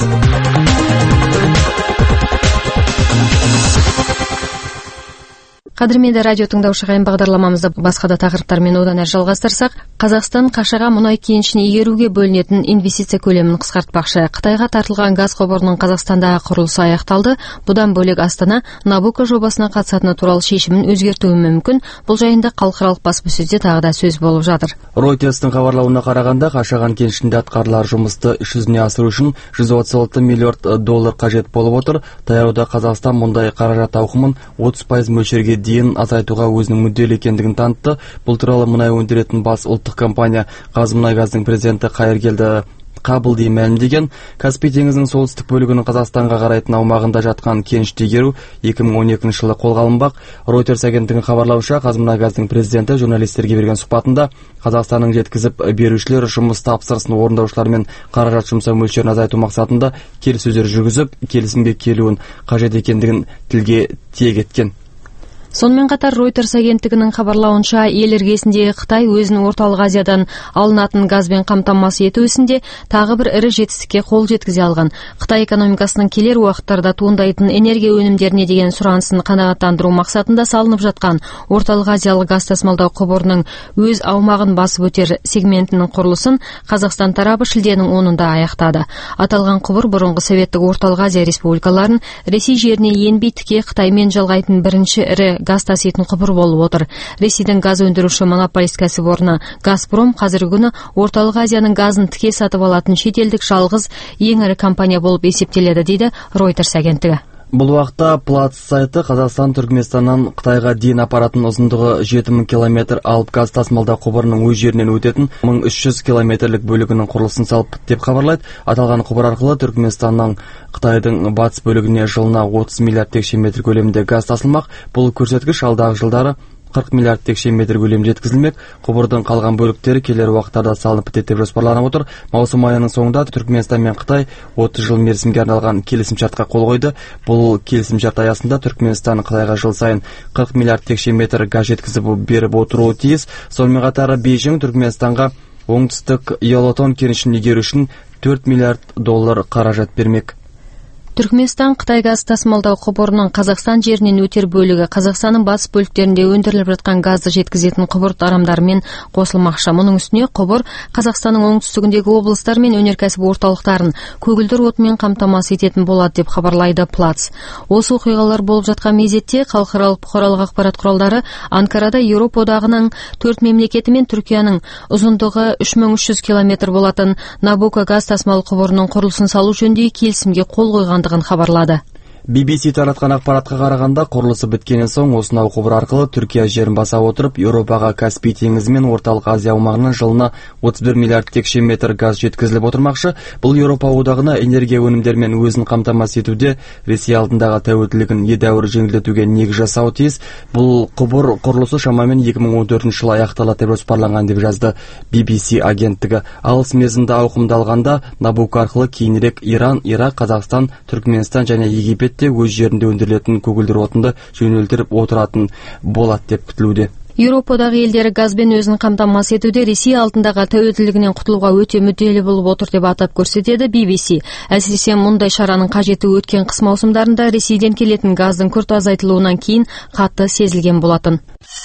Қадірменді радио тыңдаушы қайын бағдарламамызды басқа да тақырыптармен одан әрі жалғастырсақ, Қазақстан Қашаға мұнай кенішін игеруге бөлінетін инвестиция көлемін қысқартпақшы. Қытайға тартылған газ құбырының Қазақстандағы құрылысы аяқталды. Бұдан бөлек Астана Набуко жобасына қатысатыны туралы шешімін өзгертуі мүмкін. Бұл жайында халықаралық баспасөзде тағы да сөз болып жатыр. Ройтерстің хабарлауына қарағанда, Қашаған кенішінде атқарылар жұмысты іс жүзіне асыру үшін жүз отыз алты миллиард доллар қажет болып отыр. Таяуда Қазақстан мұндай қаражат ауқымын отыз пайыз мөлшерге дейін азайтуға өзінің мүдделі екендігін танытты. Бұл туралы мұнай өндіретін бас ұлттық компания Қазмұнайгаздың президенті Қайыргелді Қабылди мәлімдеген. Каспий теңізінің солтүстік бөлігінің Қазақстанға қарайтын аумағында жатқан кенішті игеру екі мың он екінші жылы қолға алынбақ. Reuters агенттігінің хабарлауынша, Қазмұнайгаздың президенті журналистерге берген сұхбатында Қазақстанның жеткізіп берушілер жұмыс тапсырысын орындаушылармен қаражат жұмсау мөлшерін азайту мақсатында келіссөздер жүргізіп, келісімге келуін қажет екендігін тілге тиек еткен. Сонымен қатар Reuters агенттігінің хабарлауынша, ел іргесіндегі Қытай өзінің орталық Азиядан алынатын газбен қамтамасыз ету ісінде тағы бір ірі жетістікке қол жеткізе алған. Қытай экономикасының келер уақыттарда туындайтын энергия өнімдеріне деген сұранысын қанағаттандыру мақсатында салынып жатқан орталық азиялық газ тасымалдау құбырының өз аумағын басып өтер сегментінің құрылысын Қазақстан тарабы шілденің онында аяқтады. Аталған құбыр бұрынғы Советтік орталық Азия республикаларын Ресей жеріне енбей тіке Қытаймен жалғайтын бірінші ірі газ таситын құбыр болып отыр. Ресейдің газ өндіруші монополист кәсіпорны Газпром қазіргі күні орталық Азияның газын тіке сатып алатын шетелдік жалғыз ең ірі компания болып есептеледі, дейді Reuters агенттігі. Бұл уақытта Плац сайты Қазақстан Түркменстаннан Қытайға дейін апаратын ұзындығы жеті мың километр алып газ тасымалдау құбырының өз жерінен өтетін мың үш жүз километрлік бөлігінің құрылысын салып деп хабарлайды. Аталған құбыр арқылы Түркменстаннан Қытайдың батыс бөлігіне жылына отыз миллиард текше метр көлемінде газ тасылмақ. Бұл көрсеткіш алдағы жылдары қырық миллиард текше метр көлемде жеткізілмек. Құбырдың қалған бөліктері келер уақыттарда салынып бітеді деп жоспарланып отыр. Маусым айының соңында Түркменстан мен Қытай отыз жыл мерзімге арналған келісімшартқа қол қойды. Бұл келісімшарт аясында Түркменстан Қытайға жыл сайын қырық миллиард текше метр газ жеткізіп беріп отыруы тиіс. Сонымен қатар Бейжің Түркменстанға оңтүстік Ялатон кенішін игеру үшін төрт миллиард доллар қаражат бермек. Түркменстан Қытай газ тасымалдау құбырының Қазақстан жерінен өтер бөлігі Қазақстанның батыс бөліктерінде өндіріліп жатқан газды жеткізетін құбыр тарамдарымен қосылмақшы. Мұның үстіне құбыр Қазақстанның оңтүстігіндегі облыстар мен өнеркәсіп орталықтарын көгілдір отынмен қамтамасыз ететін болады деп хабарлайды Плац. Осы оқиғалар болып жатқан мезетте халықаралық бұқаралық ақпарат құралдары Анкарада Еуропа одағының төрт мемлекеті мен Түркияның ұзындығы үш мың үш жүз километр болатын Набуко газ тасымал құбырының құрылысын салу жөніндегі келісімге қол қойған хабарлады. би би си таратқан ақпаратқа қарағанда, құрылысы біткеннен соң осынау құбыр арқылы Түркия жерін баса отырып, Еуропаға Каспий теңізі мен орталық Азия аумағынан жылына отыз бір миллиард текше метр газ жеткізіліп отырмақшы. Бұл Еуропа одағына энергия өнімдерімен өзін қамтамасыз етуде Ресей алдындағы тәуелділігін едәуір жеңілдетуге негіз жасауы тиіс. Бұл құбыр құрылысы шамамен екі мың он төртінші жылы аяқталады деп жоспарланған деп жазды би би си агенттігі. Алыс мерзімді ауқымдалғанда Набуко арқылы кейінірек Иран, Ирак, Қазақстан, Түркменстан және Египет өз жерінде өндірілетін көгілдір отынды жөнелтіріп отыратын болады деп күтілуде. Еуропадағы елдері газбен өзін қамтамасыз етуде Ресей алдындағы тәуелділігінен құтылуға өте мүдделі болып отыр деп атап көрсетеді би би си. Әсіресе мұндай шараның қажеті өткен қыс маусымдарында Ресейден келетін газдың күрт азайтылуынан кейін қатты сезілген болатын.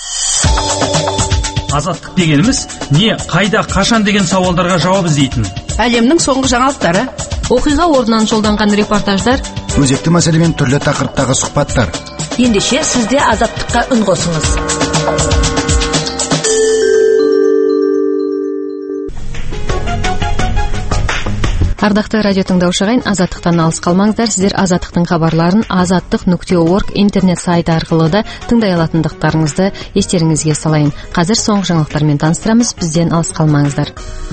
Азаттық дегеніміз не, қайда, қашан деген сауалдарға жауап іздейтін. Әлемнің соңғы жаңалықтары, оқиға орнынан жолданған репортаждар, өзекті мәселемен түрлі тақырыптағы сұхбаттар. Ендеше сізде Азаттыққа үн қосыңыз. Ардақты радио тыңдаушы ағайын, Азаттықтан алыс қалмаңыздар. Сіздер Азаттықтың хабарларын азаттық нүкте орг интернет сайты арқылы да тыңдай алатындықтарыңызды естеріңізге салайын. Қазір соңғы жаңалықтармен таныстырамыз. Бізден алыс қалмаңыздар.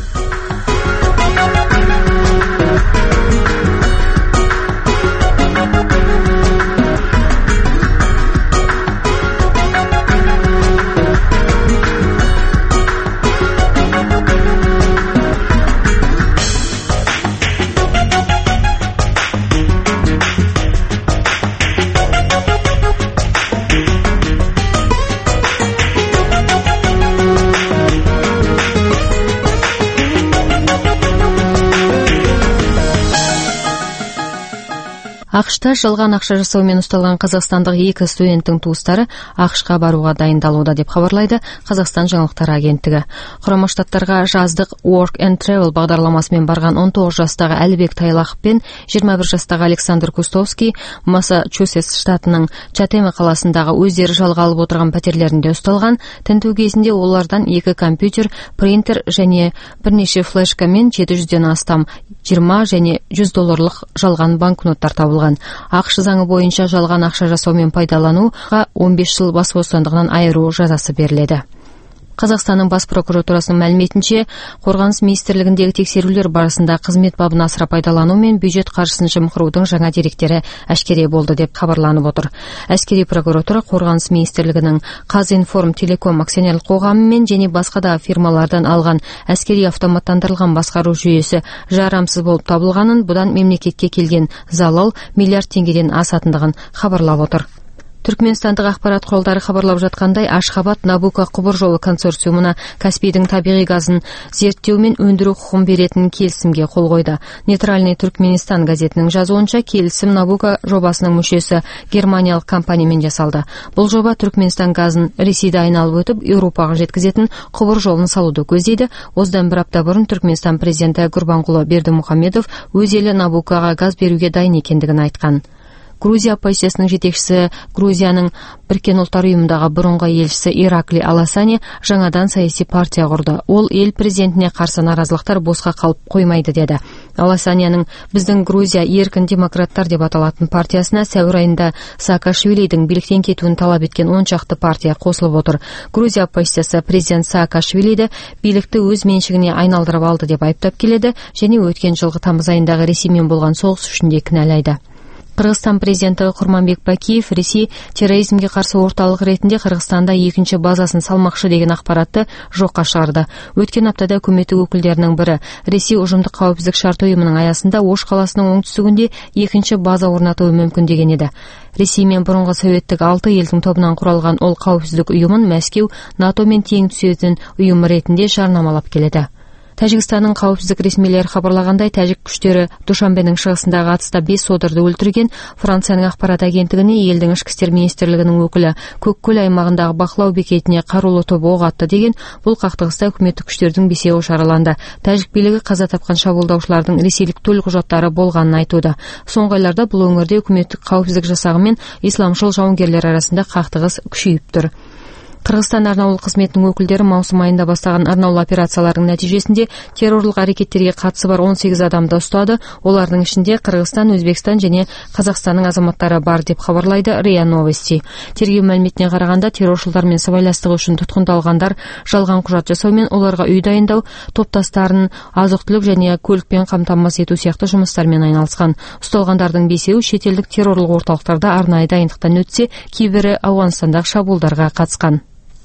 ақш-та жалған ақша жасаумен ұсталған қазақстандық екі студенттің туыстары ақш-қа баруға дайындалуда деп хабарлайды Қазақстан жаңалықтары агенттігі. Құрама Штаттарға жаздық Work and Travel бағдарламасымен барған он тоғыз жастағы Әлібек Тайлақов пен жиырма бір жастағы Александр Кустовский Массачусетс штатының Чатема қаласындағы өздері жалға алып отырған пәтерлерінде ұсталған. Тінту кезінде олардан екі компьютер, принтер және бірнеше флешка мен жеті жүзден астам жиырма және жүз долларлық жалған банкноттар табылған. ақш заңы бойынша жалған ақша жасаумен пайдалануға он бес жыл бас бостандығынан айыру жазасы беріледі. Қазақстанның бас прокуратурасының мәліметінше, Қорғаныс министрлігіндегі тексерулер барысында қызмет бабын асыра пайдалану мен бюджет қаржысын жымқырудың жаңа деректері әшкере болды деп хабарланып отыр. Әскери прокуратура Қорғаныс министрлігінің Қазинформ Телеком акционерлік қоғамымен және басқа да фирмалардан алған әскери автоматтандырылған басқару жүйесі жарамсыз болып табылғанын, бұдан мемлекетке келген залал миллиард теңгеден асатындығын хабарлап отыр. Түркменстандық ақпарат құралдары хабарлап жатқандай, Ашхабад Набука құбыр жолы консорциумына Каспийдің табиғи газын зерттеу мен өндіру құқығын беретін келісімге қол қойды. Нейтральный Түркменистан газетінің жазуынша, келісім Набука жобасының мүшесі германиялық компаниямен жасалды. Бұл жоба Түркменстан газын Ресейді айналып өтіп, Еуропаға жеткізетін құбыр жолын салуды көздейді. Осыдан бір апта бұрын Түркменстан президенті Гурбанғұлы Бердімұхамедов өз елі Набукаға газ беруге дайын екендігін айтқан. Грузия оппозициясының жетекшісі, Грузияның Біріккен ұлттар ұйымындағы бұрынғы елшісі Иракли Аласани жаңадан саяси партия құрды. Ол ел президентіне қарсы наразылықтар босқа қалып қоймайды деді. Аласанияның біздің Грузия еркін демократтар деп аталатын партиясына сәуір айында Саакашвилидің биліктен кетуін талап еткен он шақты партия қосылып отыр. Грузия оппозициясы президент Саакашвилиді билікті өз меншігіне айналдырып алды деп айыптап келеді және өткен жылғы тамыз айындағы Ресеймен болған соғыс үшін де кінәлайды. Қырғызстан президенті Құрманбек Бакиев Ресей терроризмге қарсы орталық ретінде Қырғызстанда екінші базасын салмақшы деген ақпаратты жоққа шығарды. Өткен аптада үкіметі өкілдерінің бірі Ресей ұжымдық қауіпсіздік шарты ұйымының аясында Ош қаласының оңтүстігінде екінші база орнатуы мүмкін деген еді. Ресей мен бұрынғы советтік алты елдің тобынан құралған ол қауіпсіздік ұйымын Мәскеу НАТО мен тең түсетін ұйым ретінде жарнамалап келеді. Тәжікстанның қауіпсіздік ресмилері хабарлағандай, тәжік күштері Душанбенің шығысындағы атыста бес содырды өлтірген. Францияның ақпарат агенттігіне елдің ішкі істер министрлігінің өкілі Көккөл аймағындағы бақылау бекетіне қарулы топ оқ атты деген. Бұл қақтығыста үкіметтік күштердің бесеуі жараланды. Тәжік билігі қаза тапқан шабуылдаушылардың ресейлік төлқұжаттары болғанын айтуда. Соңғы айларда бұл өңірде үкіметтік қауіпсіздік жасағы мен исламшыл жауынгерлер арасында қақтығыс күшейіп тұр. Қырғызстан арнаулы қызметінің өкілдері маусым айында бастаған арнаулы операциялардың нәтижесінде террорлық әрекеттерге қатысы бар он сегіз адамды ұстады. Олардың ішінде Қырғызстан, Өзбекстан және Қазақстанның азаматтары бар деп хабарлайды РИА Новости. Тергеу мәліметіне қарағанда, терроршылдармен сыбайластығы үшін тұтқындалғандар жалған құжат жасаумен оларға үй дайындау, топтастарын азық-түлік және көлікпен қамтамасыз ету сияқты жұмыстармен айналысқан. Ұсталғандардың бесеуі шетелдік террорлық орталықтарда арнайы дайындықтан өтсе, кейбірі Ауғанстандағы шабуылдарға қатысқан.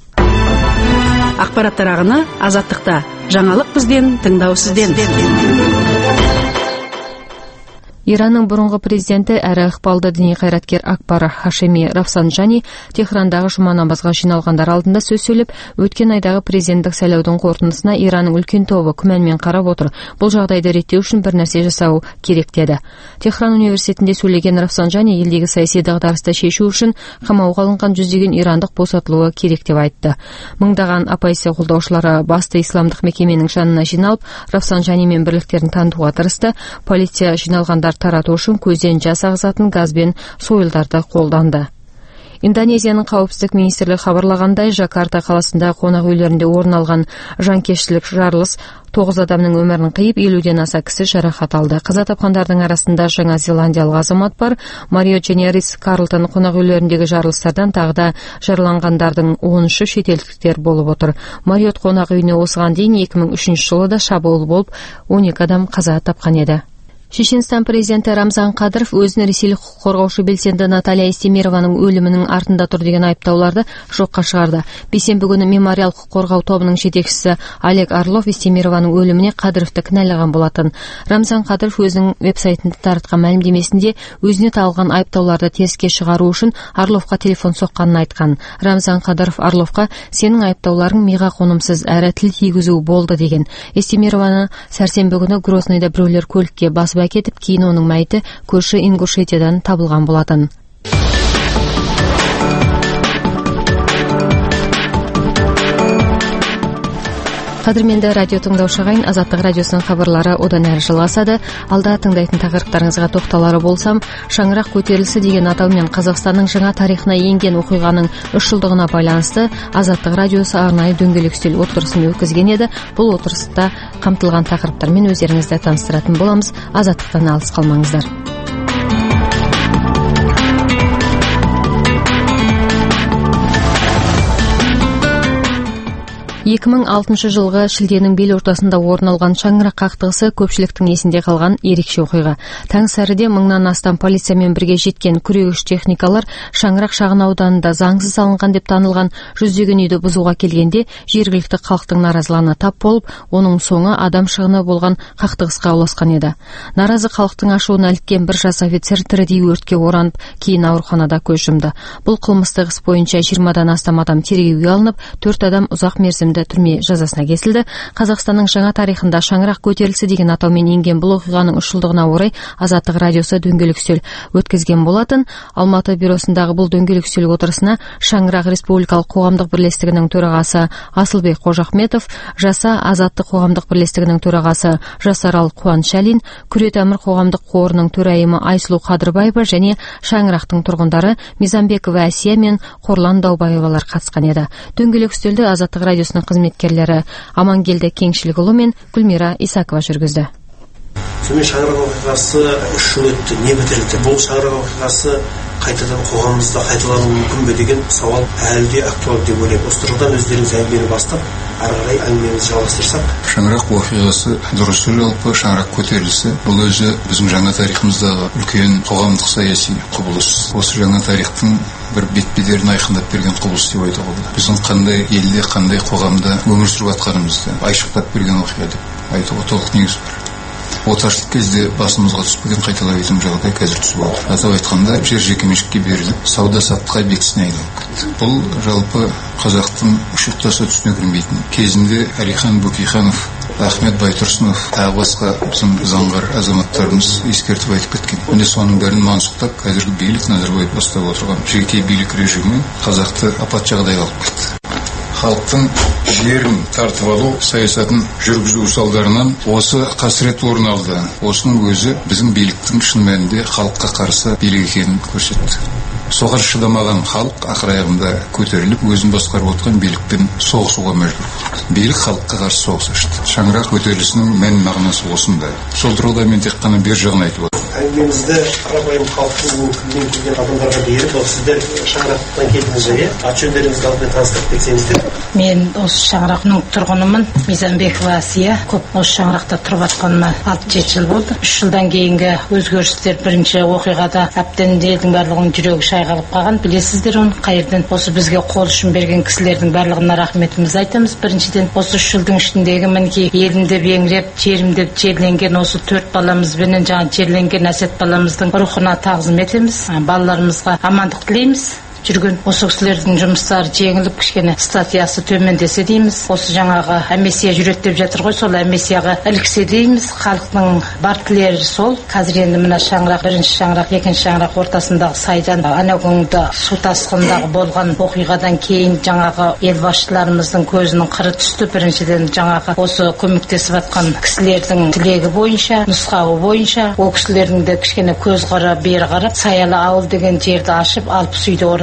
Ақпараттар ағыны Азаттықта. Жаңалық бізден, тыңдау сізден. Иранның бұрынғы президенті әрі ықпалды діни қайраткер Акбар Хашеми Рафсанджани Техрандағы жұма намазға жиналғандар алдында сөз сөйлеп, өткен айдағы президенттік сайлаудың қорытындысына Иранның үлкен тобы күмәнмен қарап отыр. Бұл жағдайды реттеу үшін бір нәрсе жасау керек деді. Техран университетінде сөйлеген Рафсанджани елдегі саяси дағдарысты шешу үшін қамауға алынған жүздеген ирандық босатылуы керек деп айтты. Мыңдаған оппозиция қолдаушылары басты исламдық мекеменің жанына жиналып, Рафсанджани мен бірліктерін танытуға тырысты. Полиция жиналғандар тарату үшін көзден жас ағызатын газ бен сойылдарды қолданды. Индонезияның қауіпсіздік министрлігі хабарлағандай, Жакарта қаласында қонақ үйлерінде орын алған жанкештілік жарылыс тоғыз адамның өмірін қиып, елуден аса кісі жарақат алды. Қаза тапқандардың арасында Жаңа Зеландиялық азамат бар. Мариот және Рис Карлтон қонақ үйлеріндегі жарылыстардан тағы да жараланғандардың он үші шетелдіктер болып отыр. Мариот қонақ үйіне осыған дейін екі мың үшінші жылы да шабуыл болып, он екі адам қаза тапқан еді. Шешенстан президенті Рамзан Кадыров өзін ресейлік құқық қорғаушы белсенді Наталья Истемированың өлімінің артында тұр деген айыптауларды жоққа шығарды. Бейсенбі күні мемориал құқық қорғау тобының жетекшісі Олег Орлов Истемированың өліміне Кадыровты кінәлаған болатын. Рамзан Кадыров өзінің веб-сайтында таратқан мәлімдемесінде өзіне тағылған айыптауларды теріске шығару үшін Орловқа телефон соққанын айтқан. Рамзан Кадыров Орловқа сенің айыптауларың миға қонымсыз әрі тіл тигізу болды деген. Истемированы сәрсенбі күні Грознойда біреулер көлікке басып әкетіп, кейін оның мәйіті көрші Ингушетиядан табылған болатын. Қадірменді радио тыңдаушы ағайын, Азаттық радиосының хабарлары одан әрі жалғасады. Алда тыңдайтын тақырыптарыңызға тоқталары болсам, шаңырақ көтерілісі деген атаумен Қазақстанның жаңа тарихына енген оқиғаның үш жылдығына байланысты Азаттық радиосы арнайы дөңгелек үстел отырысын өткізген еді. Бұл отырыста қамтылған тақырыптармен өздеріңізді таныстыратын боламыз. Азаттықтан алыс қалмаңыздар. екі мың алтыншы жылғы шілденің бел ортасында орын алған шаңырақ қақтығысы көпшіліктің есінде қалған ерекше оқиға. Таң сәріде мыңнан астам полициямен бірге жеткен күрегіш техникалар шаңырақ шағын ауданында заңсыз салынған деп танылған жүздеген үйді бұзуға келгенде, жергілікті халықтың наразылығына тап болып, оның соңы адам шығыны болған қақтығысқа ұласқан еді. Наразы халықтың ашуына іліккен бір жас офицер тірідей өртке оранып, кейін ауруханада көз жұмды. Бұл қылмыстық іс бойынша жиырмадан астам адам тергеуге алынып, төрт адам ұзақ мерзімді түрме жазасына кесілді. Қазақстанның жаңа тарихында шаңырақ көтерілісі деген атаумен енген бұл оқиғаның үш жылдығына орай Азаттық радиосы дөңгелек үстел өткізген болатын. Алматы бюросындағы бұл дөңгелек үстел отырысына Шаңырақ республикалық қоғамдық бірлестігінің төрағасы Асылбек Қожахметов, Жаса Азаттық қоғамдық бірлестігінің төрағасы Жасарал Қуаншалин, Күретәмір қоғамдық қорының төрайымы Айсұлу Қадырбаева және Шаңырақтың тұрғындары Мизамбекова Әсия мен Қорлан Даубаевалар қатысқан еді. Дөңгелек үстелді Азаттық радиосының қызметкерлері Амангелді Кеңшілікұлы мен Гүлмира Исакова жүргізді. Сонымен шаңырақ оқиғасы үш жыл өтті, не бітірілді? Бұл шаңырақ оқиғасы қайтадан қоғамымызда қайталануы мүмкін бе деген сауал әлі де актуалды деп ойлаймын. Осы тұрғыдан өздеріңіз әңгімені бастап, ары қарай әңгімемізді жалғастырсақ. Шаңырақ оқиғасы, дұрыс жалпы шаңырақ көтерілісі бұл өзі біздің жаңа тарихымыздағы үлкен қоғамдық саяси құбылыс. Осы жаңа тарихтың бір бет-бедерін айқындап берген құбылыс деп айтуға болады. Біздің қандай елде, қандай қоғамда өмір сүріп жатқанымызды айшықтап берген оқиға деп айтуға толық негіз бар. Отаршылық кезде басымызға түспеген қайталайтын жағдай қазір түсіп отыр. Атап айтқанда, жер жекеменшікке беріліп, сауда-саттық объектісіне айналып кетті. Бұл жалпы қазақтың ұшықтаса түсіне кірмейтін. Кезінде Әлихан Бөкейханов, Ахмет Байтұрсынов, тағы басқа біздің заңғар азаматтарымыз ескертіп айтып кеткен. Міне соның бәрін мансұқтап, қазіргі билік Назарбаев бастап отырған жеке билік режимі қазақты апат жағдайға алып кетті. Халықтың жерін тартып алу саясатын жүргізу салдарынан осы қасірет орын алды. Осының өзі біздің биліктің шын мәнінде халыққа қарсы билік екенін көрсетті. Соған шыдамаған халық ақыр аяғында көтеріліп, өзін басқарып отырған билікпен соғысуға мәжбүр болды. Билік халыққа қарсы соғыс ашты. Шаңырақ көтерілісінің мән мағынасы осында. Сол тұрғыда мен тек қана бер жағын айтып отырмын. Әңгімемізді қарапайым халықтың өкілінен келген адамдарға беріп, ол сіздер шаңырақтан келдіңіздер, иә? Аты жөндеріңізді алдымен таныстырып берсеңіздер. Мен осы шаңырақтың тұрғынымын, Мизамбекова Әсия. Көп осы шаңырақта тұрып жатқаныма алты жеті жыл болды. үш жылдан кейінгі өзгерістер бірінші оқиғада әбден елдің барлығының жүрегі шайқалып қалған. Білесіздер оны қайырдан. Осы бізге қол ұшын берген кісілердің барлығына рахметімізді айтамыз. Біріншіден осы үш жылдың ішіндегі мінекей елімде еңіреп, жерімде жерленген осы төрт баламызбенен жаңа жерленген әсет баламыздың рухына тағзым етеміз. Балаларымызға амандық тілейміз. Жүрген осы кісілердің жұмыстары жеңіліп, кішкене статьясы төмендесе дейміз. Осы жаңағы әмесия жүреді деп жатыр ғой, сол әмесияға іліксе дейміз. Халықтың бар тілері сол. Қазір енді мына шаңырақ, бірінші шаңырақ, екінші шаңырақ ортасындағы сайдан анагөңді су тасқындағы болған оқиғадан кейін жаңағы ел басшыларымыздың көзінің қыры түсті. Біріншіден жаңағы осы көмектесіп жатқан кісілердің тілегі бойынша, нұсқауы бойынша, ол кісілердің де кішкене көз қара, бері қарап, Саялы ауыл деген жерді ашып, алпыс үйді орнатып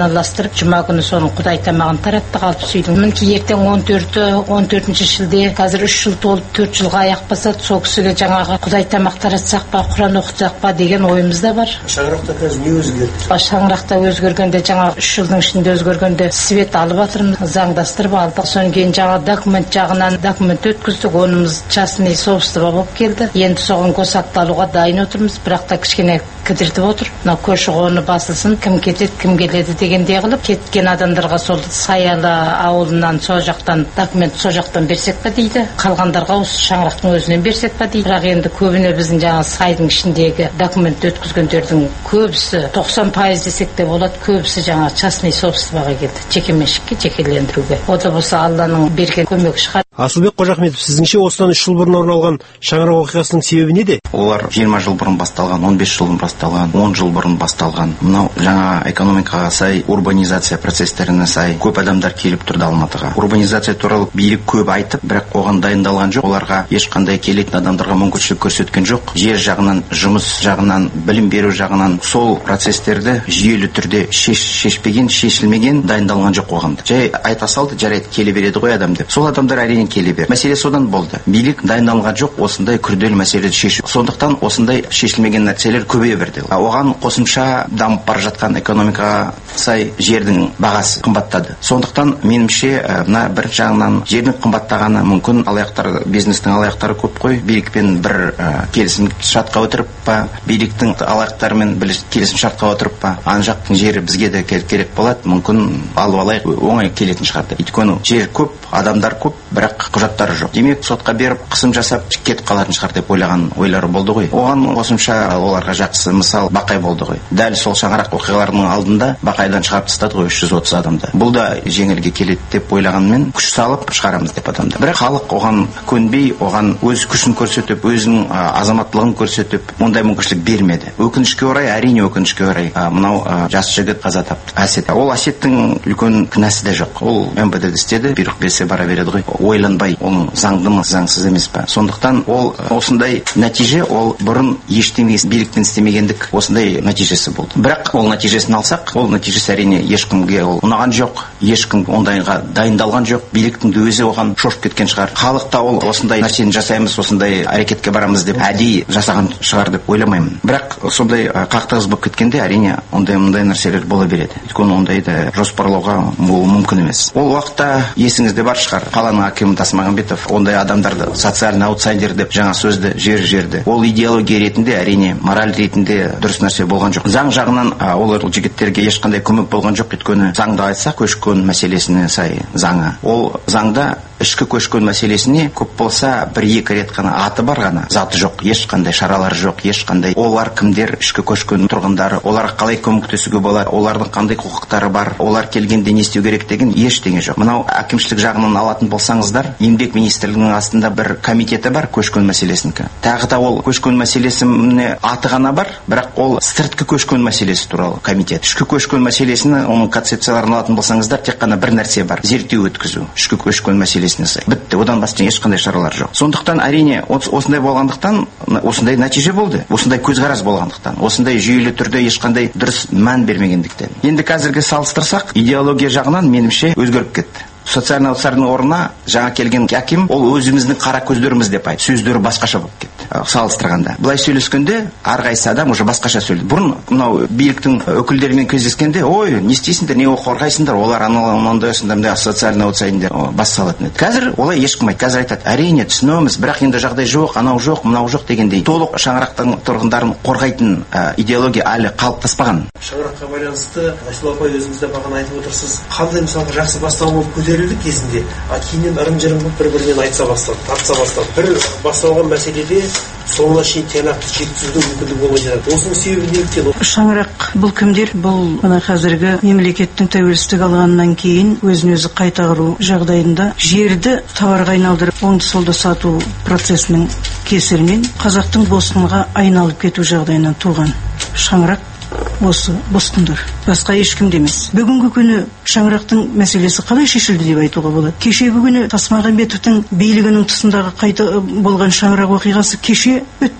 орналастырып, жұма күні соның Құдай тамағын тараттық алпыс үйдің. Мінекей ертең он төрті он төртінші шілде, қазір үш жыл толып төрт жылға аяқ басады. Сол кісіге жаңағы Құдай тамақ таратсақ па, Құран оқытсақ па деген ойымыз да бар. Шаңырақта қазір не өзгерді? Шаңырақта өзгергенде жаңағы үш жылдың ішінде өзгергенде свет алып жатырмыз, заңдастырып алдық. Содан кейін жаңағы документ жағынан документ өткіздік, онымыз частный собство болып келді. Енді соған қосақталуға дайын отырмыз, бірақ та кішкене кідіртіп отыр. Мына көші-қоны басылсын, кім кетеді, кім келеді дегендей қылып, кеткен адамдарға сол Саялы ауылынан со жақтан документ со жақтан берсек па дейді. Қалғандарға осы шаңырақтың өзінен берсек па дейді. Бірақ енді көбіне біздің жаңа сайдың ішіндегі документ өткізгендердің көбісі тоқсан пайыз десек те болады, көбісі жаңа частный собствоға келді, жекеменшікке, жекелендіруге. О да болса Алланың берген көмегі шығар. Асылбек Қожахметов, сіздіңше осыдан үш жыл бұрын орын алған шаңырақ оқиғасының себебі неде? Олар жиырма жыл бұрын басталған, он бес жыл бұрын басталған, он жыл бұрын басталған. Мынау жаңа экономикаға сай, урбанизация процестеріне сай көп адамдар келіп тұрды Алматыға. Урбанизация туралы билік көп айтып, бірақ оған дайындалған жоқ. Оларға ешқандай келетін адамдарға мүмкіншілік көрсеткен жоқ. Жер жағынан, жұмыс жағынан, білім беру жағынан сол процестерді жүйелі түрде шеш, шешпеген, шешілмеген, дайындалған жоқ қоғамда. Жай айта салды, жарайды, келе береді ғой адам деп. Сол адамдар әрине келе бер. Мәселе содан болды. Билік дайындалған жоқ осындай күрделі мәселені шешу. Сондықтан осындай шешілмеген нәрселер көбейе берді. Оған қосымша дамып бара жатқан экономикаға сай жердің бағасы қымбаттады. Сондықтан меніңше мына бір жағынан жердің қымбаттағаны мүмкін алаяқтар, бизнестің алаяқтары көп қой. Билікпен бір келісім шартқа отырып па, биліктің алаяқтарымен келісім шартқа отырып па, ана жақтың жері бізге де керек болады. Мүмкін алып алайық, оңай келетін шығар деп. Өйткені жер көп, адамдар көп, бірақ құжаттары жоқ. Демек сотқа беріп қысым жасап кетіп қалатын шығар деп ойлаған ойлары болды ғой. Оған қосымша оларға жақсы мысал Бақай болды ғой. Дәл сол шаңырақ оқиғаларының алдында Бақайдан шығарып тастады ғой үш жүз отыз адамды. Бұл да жеңілге келеді деп ойлағанмен күш салып шығарамыз деп адамдар. Бірақ халық оған көнбей, оған өз күшін көрсетіп, өзінің азаматтылығын көрсетіп, ондай мүмкіншілік бермеді. Өкінішке орай, әрине өкінішке орай, мынау жас жігіт қаза тапты. Әсет. Ол Әсеттің үлкен кінәсі де жоқ. Ол эм вэ дэ істеді, бұйрық берсе бара береді ғой. Ойланбай, оның заңды ма, заңсыз емес пе. Сондықтан ол осындай нәтиже, ол бұрын ештеңе биліктен істемегендік осындай нәтижесі болды. Бірақ ол нәтижесін алсақ, ол нәтижесі әрине ешкімге ол ұнаған жоқ, ешкім ондайға дайындалған жоқ. Биліктің де өзі оған шошып кеткен шығар. Халық та ол осындай нәрсені жасаймыз, осындай әрекетке барамыз деп әдейі жасаған шығар деп ойламаймын. Бірақ сондай қақтығыс болып кеткенде әрине ондай мындай нәрселер бола береді. Өйткені ондайды жоспарлауға мүмкін емес. Ол уақытта есіңізде бар шығар, қаланың әкімі Тасмағамбетов ондай адамдарды социальный аутсайдер деп жаңа сөзді жер жерді. Ол идеология ретінде әрине мораль ретінде дұрыс нәрсе болған жоқ. Заң жағынан ол жігіттерге ешқандай көмек болған жоқ. Өйткені заңды айтсақ, көші-қон мәселесіне сай заңы. Ол заңда ішкі көші-қон мәселесіне көп болса бір-екі рет қана аты бар ғана, заты жоқ, ешқандай шаралар жоқ, ешқандай. Олар кімдер, ішкі көші-қон тұрғындары, оларға қалай көмектесуге болады, олардың қандай құқықтары бар, олар келгенде не істеу керек деген ештеңе жоқ. Мынау әкімшілік жағынан алатын болсаңыздар, еңбек министрлігінің астында бір комитеті бар, көші-қон мәселесінікі. Тағы да ол көші-қон мәселесіне аты ғана бар, бірақ ол сыртқы көші-қон мәселесі туралы комитет. Ішкі көші-қон мәселесіне, оның концепцияларын алатын болсаңыздар, тек қана бір нәрсе бар, зерттеу өткізу, ішкі көші-қон мәселесі. Бітті, одан басқа ешқандай шаралар жоқ. Сондықтан әрине осындай болғандықтан, осындай нәтиже болды, осындай көзқарас болғандықтан, осындай жүйелі түрде ешқандай дұрыс мән бермегендіктен. Енді қазіргі салыстырсақ, идеология жағынан меніңше өзгеріп кетті. Социальный аутсайдердің орнына жаңа келген әкім, ол өзіміздің қара көздеріміз деп айтты. Сөздері басқаша болып кетті. Салыстырғанда. Былай сөйлескенде, әрқайсы адам уже басқаша сөйледі. Бұрын мынау биліктің өкілдерімен кездескенде, ой, не істейсіңдер, не қорғайсыңдар, олар анандай осындай социальный аутсайдер бас салатын еді. Қазір олай ешкім айтты. Қазір айтады, әрине түсінеміз, бірақ енді жағдай жоқ, анау жоқ, мынау жоқ дегендей. Толық шаңырақтың тұрғындарын қорғайтын идеология әлі қалыптаспаған. Шаңыраққа байланысты Айсұлу апай өзіңіз де бағана айтып отырсыз. Қандай мысалға жақсы бастау болып көтерілді кезінде, а кейіннен ырым-жырым болып бір-бірінен айтса бастады, тартса бастады. Бір басталған мәселеде соңына шейін тиянақты жеткізудің мүмкіндігі болмай жатады. Осының себебі неліктен? Шаңырақ бұл кімдер? Бұл мына қазіргі мемлекеттің тәуелсіздік алғаннан кейін өзін өзі қайта құру жағдайында жерді товарға айналдырып оңды-солды сату процесінің кесірінен қазақтың босқынға айналып кету жағдайынан туған шаңырақ осы босқындар. Басқа ешкім емес. Бүгінгі күні шаңырақтың мәселесі қалай шешілді деп айтуға болады. Кешегі күні Тасмағамбетовтың билігінің тұсындағы қайта болған шаңырақ оқиғасы кеше өтті ғой.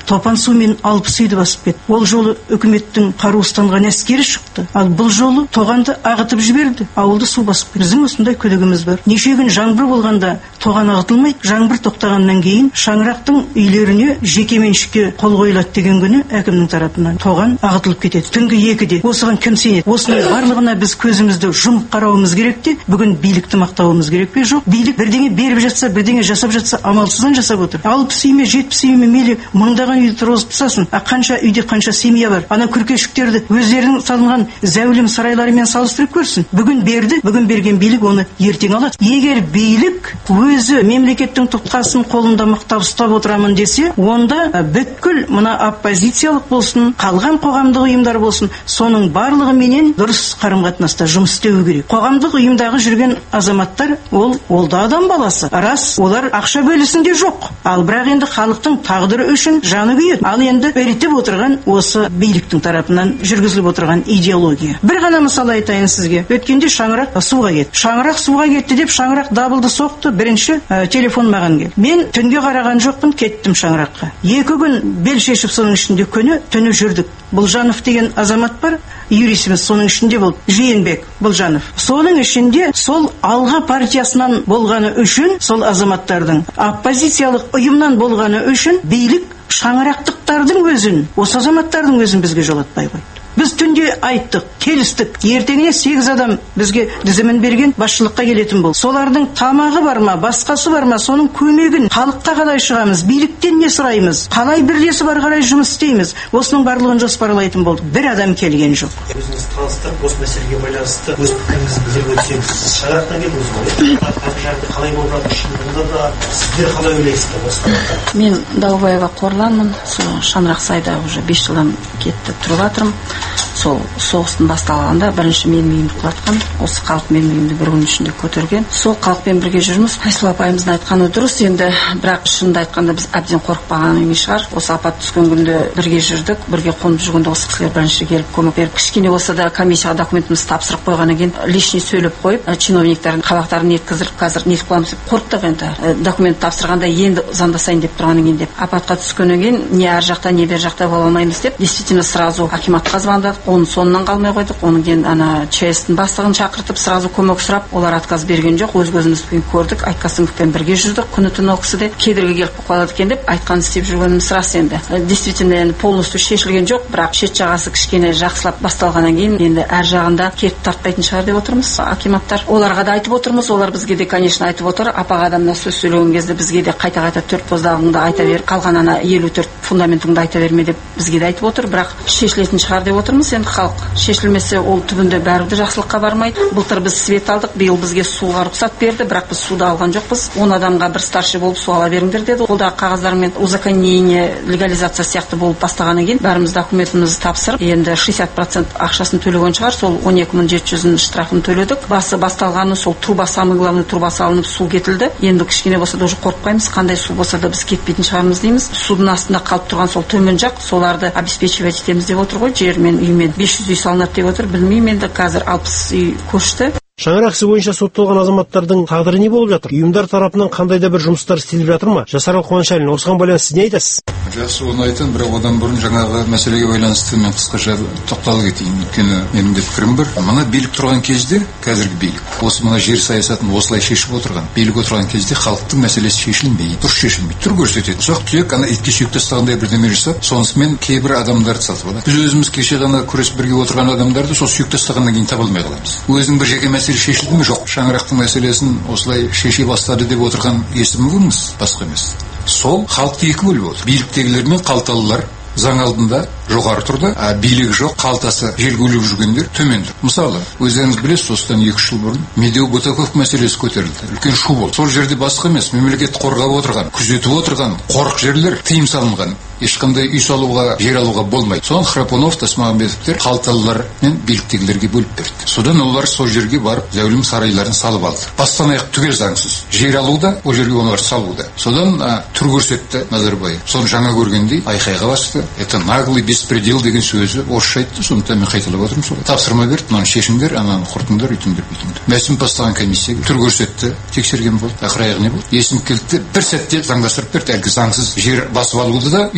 топан сумен алпыс үйді басып кетті. Ол жолы үкіметтің қару ұстанған әскері шықты. Ал бұл жолы тоғанды ағытып жіберді. Ауылды су басып кетті. Біздің осындай күдігіміз бар. Неше күн жаңбыр болғанда тоған ағытылмайды. Жаңбыр тоқтағаннан кейін шаңырақтың үйлеріне жеке меншікке қол қойылады деген күні әкімнің тарапынан тоған ағытылып кетеді. Түнгі екіде. Осыған кім сенеді? Осының барлығына біз көзімізді жұмып қарауымыз керек те, бүгін билікті мақтауымыз керек пе? Жоқ. Билік бірдеңе беріп жатса, бірдеңе жасап жатса, амалсыздан жасап отыр. алпыс үйме, жетпіс үйме мейлі мыңдаған үйді тұрғызып тастасын. А қанша үйде қанша семья бар? Ана күркешіктерді өздерінің салынған зәулім сарайларымен салыстырып көрсін. Бүгін берді, бүгін берген билік оны ертең алады. Егер билік өзі мемлекеттің тұтқасын қолында мақтап ұстап отырамын десе, онда бүкіл мына оппозициялық болсын, қалған қоғамдық ұйымдар болсын, соның барлығы менен дұрыс қарым-қатынаста жұмыс істеу керек. Қоғамдық ұйымдағы жүрген азаматтар ол ол да адам баласы. Рас, олар ақша бөлісінде жоқ. Ал бірақ енді халықтың тағдыры үшін жаны күйеді. Ал енді өйтіп отырған осы биліктің тарапынан жүргізіліп отырған идеология. Бір ғана мысал айтайын сізге. Өткенде шаңырақ суға кетті. Шаңырақ суға кетті деп шаңырақ дабылды соқты. Бірінші ә, телефон маған келді. Мен түнге қараған жоқпын, кеттім шаңыраққа. Екі күн бел шешіп соның ішінде күні түні жүрдік. Бұлжанов деген азамат бар, юристіміз соның ішінде болды. Жиенбек Бұлжанов. Соның ішінде сол алға партиясынан болғаны үшін, сол азаматтардың оппозициялық ұйымнан болғаны үшін билік шаңырақтықтардың өзін, осы азаматтардың өзін бізге жолатпай қойды. Біз түнде айттық, келістік. Ертеңіне сегіз адам бізге тізімін берген, басшылыққа келетін бол. Солардың тамағы бар ма, басқасы бар ма, соның көмегін халыққа қалай шығамыз, биліктен не сұраймыз, қалай бірлесіп ары қарай жұмыс істейміз. Осының барлығын жоспарлайтын болдық. Бір адам келген жоқ. Өзіңіз таныстырып, осы мәселеге байланысты өз пікіріңізді білдіріп өтсеңіз, сіз шаңырақтан келдіңіз ғой. Қазір қалай болып жатыр, шындығында да сіздер қалай ойлайсыздар осы тарапта? Мен Даубаева Қорланмын. Сол Шаңырақ-Сайда уже бес жылдан кетті тұрып жатырмын. Сол соғыстың басталғанда бірінші менің үйімді құлатқан, осы халық менің үйімді бір күн ішінде көтерген. Сол халықпен бірге жүрміз. Айсұлу апайымыздың айтқаны дұрыс, енді бірақ шынымды айтқанда біз әбден қорықпаған емес шығар. Осы апат түскен күнде бірге жүрдік, бірге қонып жүргенде осы кісілер бірінші келіп көмек беріп, кішкене болса да комиссияға документімізді тапсырып қойғаннан кейін лишний сөйлеп қойып, чиновниктардың қабақтарын еткіздіріп, қазір не қыламыз деп қорықтық енді. Документ тапсырғанда енді звондасайын деп тұрғаннан кейін деп. Апатқа түскеннен кейін не ар жақта, не бер жақта бола алмаймыз деп, действительно сразу акиматқа звондадық. Оның соңынан қалмай қойдық. Оның кейін ана ЧС-тің бастығын шақыртып, сразу көмек сұрап, олар отказ берген жоқ. Өз көзімізбен көрдік. Айтқасымовпен бірге жүрдік. Күні түні ол кісі де кедергі келіп қалады екен деп айтқан істеп жүргеніміз рас енді. Действительно енді полностью шешілген жоқ, бірақ шет жағасы кішкене жақсылап басталғаннан кейін енді әр жағында кетіп тартпайтын шығар деп отырмыз акиматтар. Оларға да айтып отырмыз. Олар бізге де конечно айтып отыр. Апаға адамна сөз сөйлеген кезде бізге де қайта-қайта төрт боздағыңды айта бер, қалған ана елу төрт фундаментіңді айта берме деп бізге де айтып отыр. Бірақ шешілетін шығар деп отырмыз. Енді халық шешілмесе ол түбінде бәрі де жақсылыққа бармайды. Былтыр біз свет алдық, биыл бізге суға рұқсат берді, бірақ біз суды алған жоқпыз. он адамға бір старший болып су ала беріңдер деді. Қолдағы қағаздармен узаконение, легализация сияқты болып бастағаннан кейін бәріміз документімізді тапсырып, енді шестьдесят процент ақшасын төлеген шығар, сол он екі мың жеті жүздің штрафын төледік. Басы басталғаны сол труба, самый главный труба салынып су кетілді. Енді кішкене болса да уже қорықпаймыз, қандай су болса да біз кетпейтін шығармыз дейміз. Судың астында қалып тұрған сол төмен жақ, соларды обеспечивать етеміз деп отыр ғой, жермен үймен бес жүз үй салынады деп отыр. Білмеймін, енді қазір алпыс үй көшті. Шаңырақ ісі бойынша сотталған азаматтардың тағдыры не болып жатыр? Ұйымдар тарапынан қандай да бір жұмыстар істеліп жатыр ма? Жасарал Қуаншалин, осыған байланысты не айтасыз? Жақсы, оны айтам, бірақ одан бұрын жаңағы мәселеге байланысты мен қысқаша тоқталып кетейін. Өйткені менің де пікірім бар. Мына билік тұрған кезде, қазіргі билік, осы мына жер саясатын осылай шешіп отырған. Билік отырған кезде халықтың мәселесі шешілмейді, дұрыс шешілмейді. Түр көрсетеді. Ұсақ түйек ана итке сүйек тастағандай бірдеме жасап, сонысымен кейбір адамдарды сатып алады. Біз өзіміз кеше ғана күресіп бірге отырған адамдарды сол сүйек тастағаннан кейін таба алмай қаламыз. Өзінің бір жеке мәселе шешілді ме? Жоқ. Шаңырақтың мәселесін осылай шеше бастады деп отырған естіміңіз басқа емес. Сол халықты екі бөліп отыр. Биліктегілер мен қалталылар заң алдында жоғары тұрды, а билік жоқ, қалтасы желгулеп жүргендер төмен тұр. Мысалы, өздеріңіз білесіз, осыдан екі жыл бұрын Медеу Бутаков мәселесі көтерілді. Үлкен шу болды. Сол жерде басқа емес, мемлекет қорғап отырған, күзетіп отырған қорық жерлер тыйым салынған. Ешқандай үй салуға, жер алуға болмайды. Соны Храпунов, Тасмағамбетовтер қалталылар мен биліктегілерге бөліп берді. Содан олар сол жерге барып зәулім сарайларын салып алды. Бастан аяқ түгел заңсыз. Жер алуда, ол жерге олар салуда. Содан а, түр көрсетті Назарбаев. Соны жаңа көргендей айқайға басты. Это наглый беспредел деген сөзі орысша айтты. Сондықтан мен қайталап отырмын солай. Тапсырма берді, мынаны шешіңдер, ананы құртыңдар, үйтіңдер, бүйтіңдер. Мәсім бастаған комиссияға түр көрсетті, тексерген болды. Ақыр аяғы не болды? Есім келді, бір сәтте заңдастырып берді. Әлгі заңсыз жер басып алуды да үй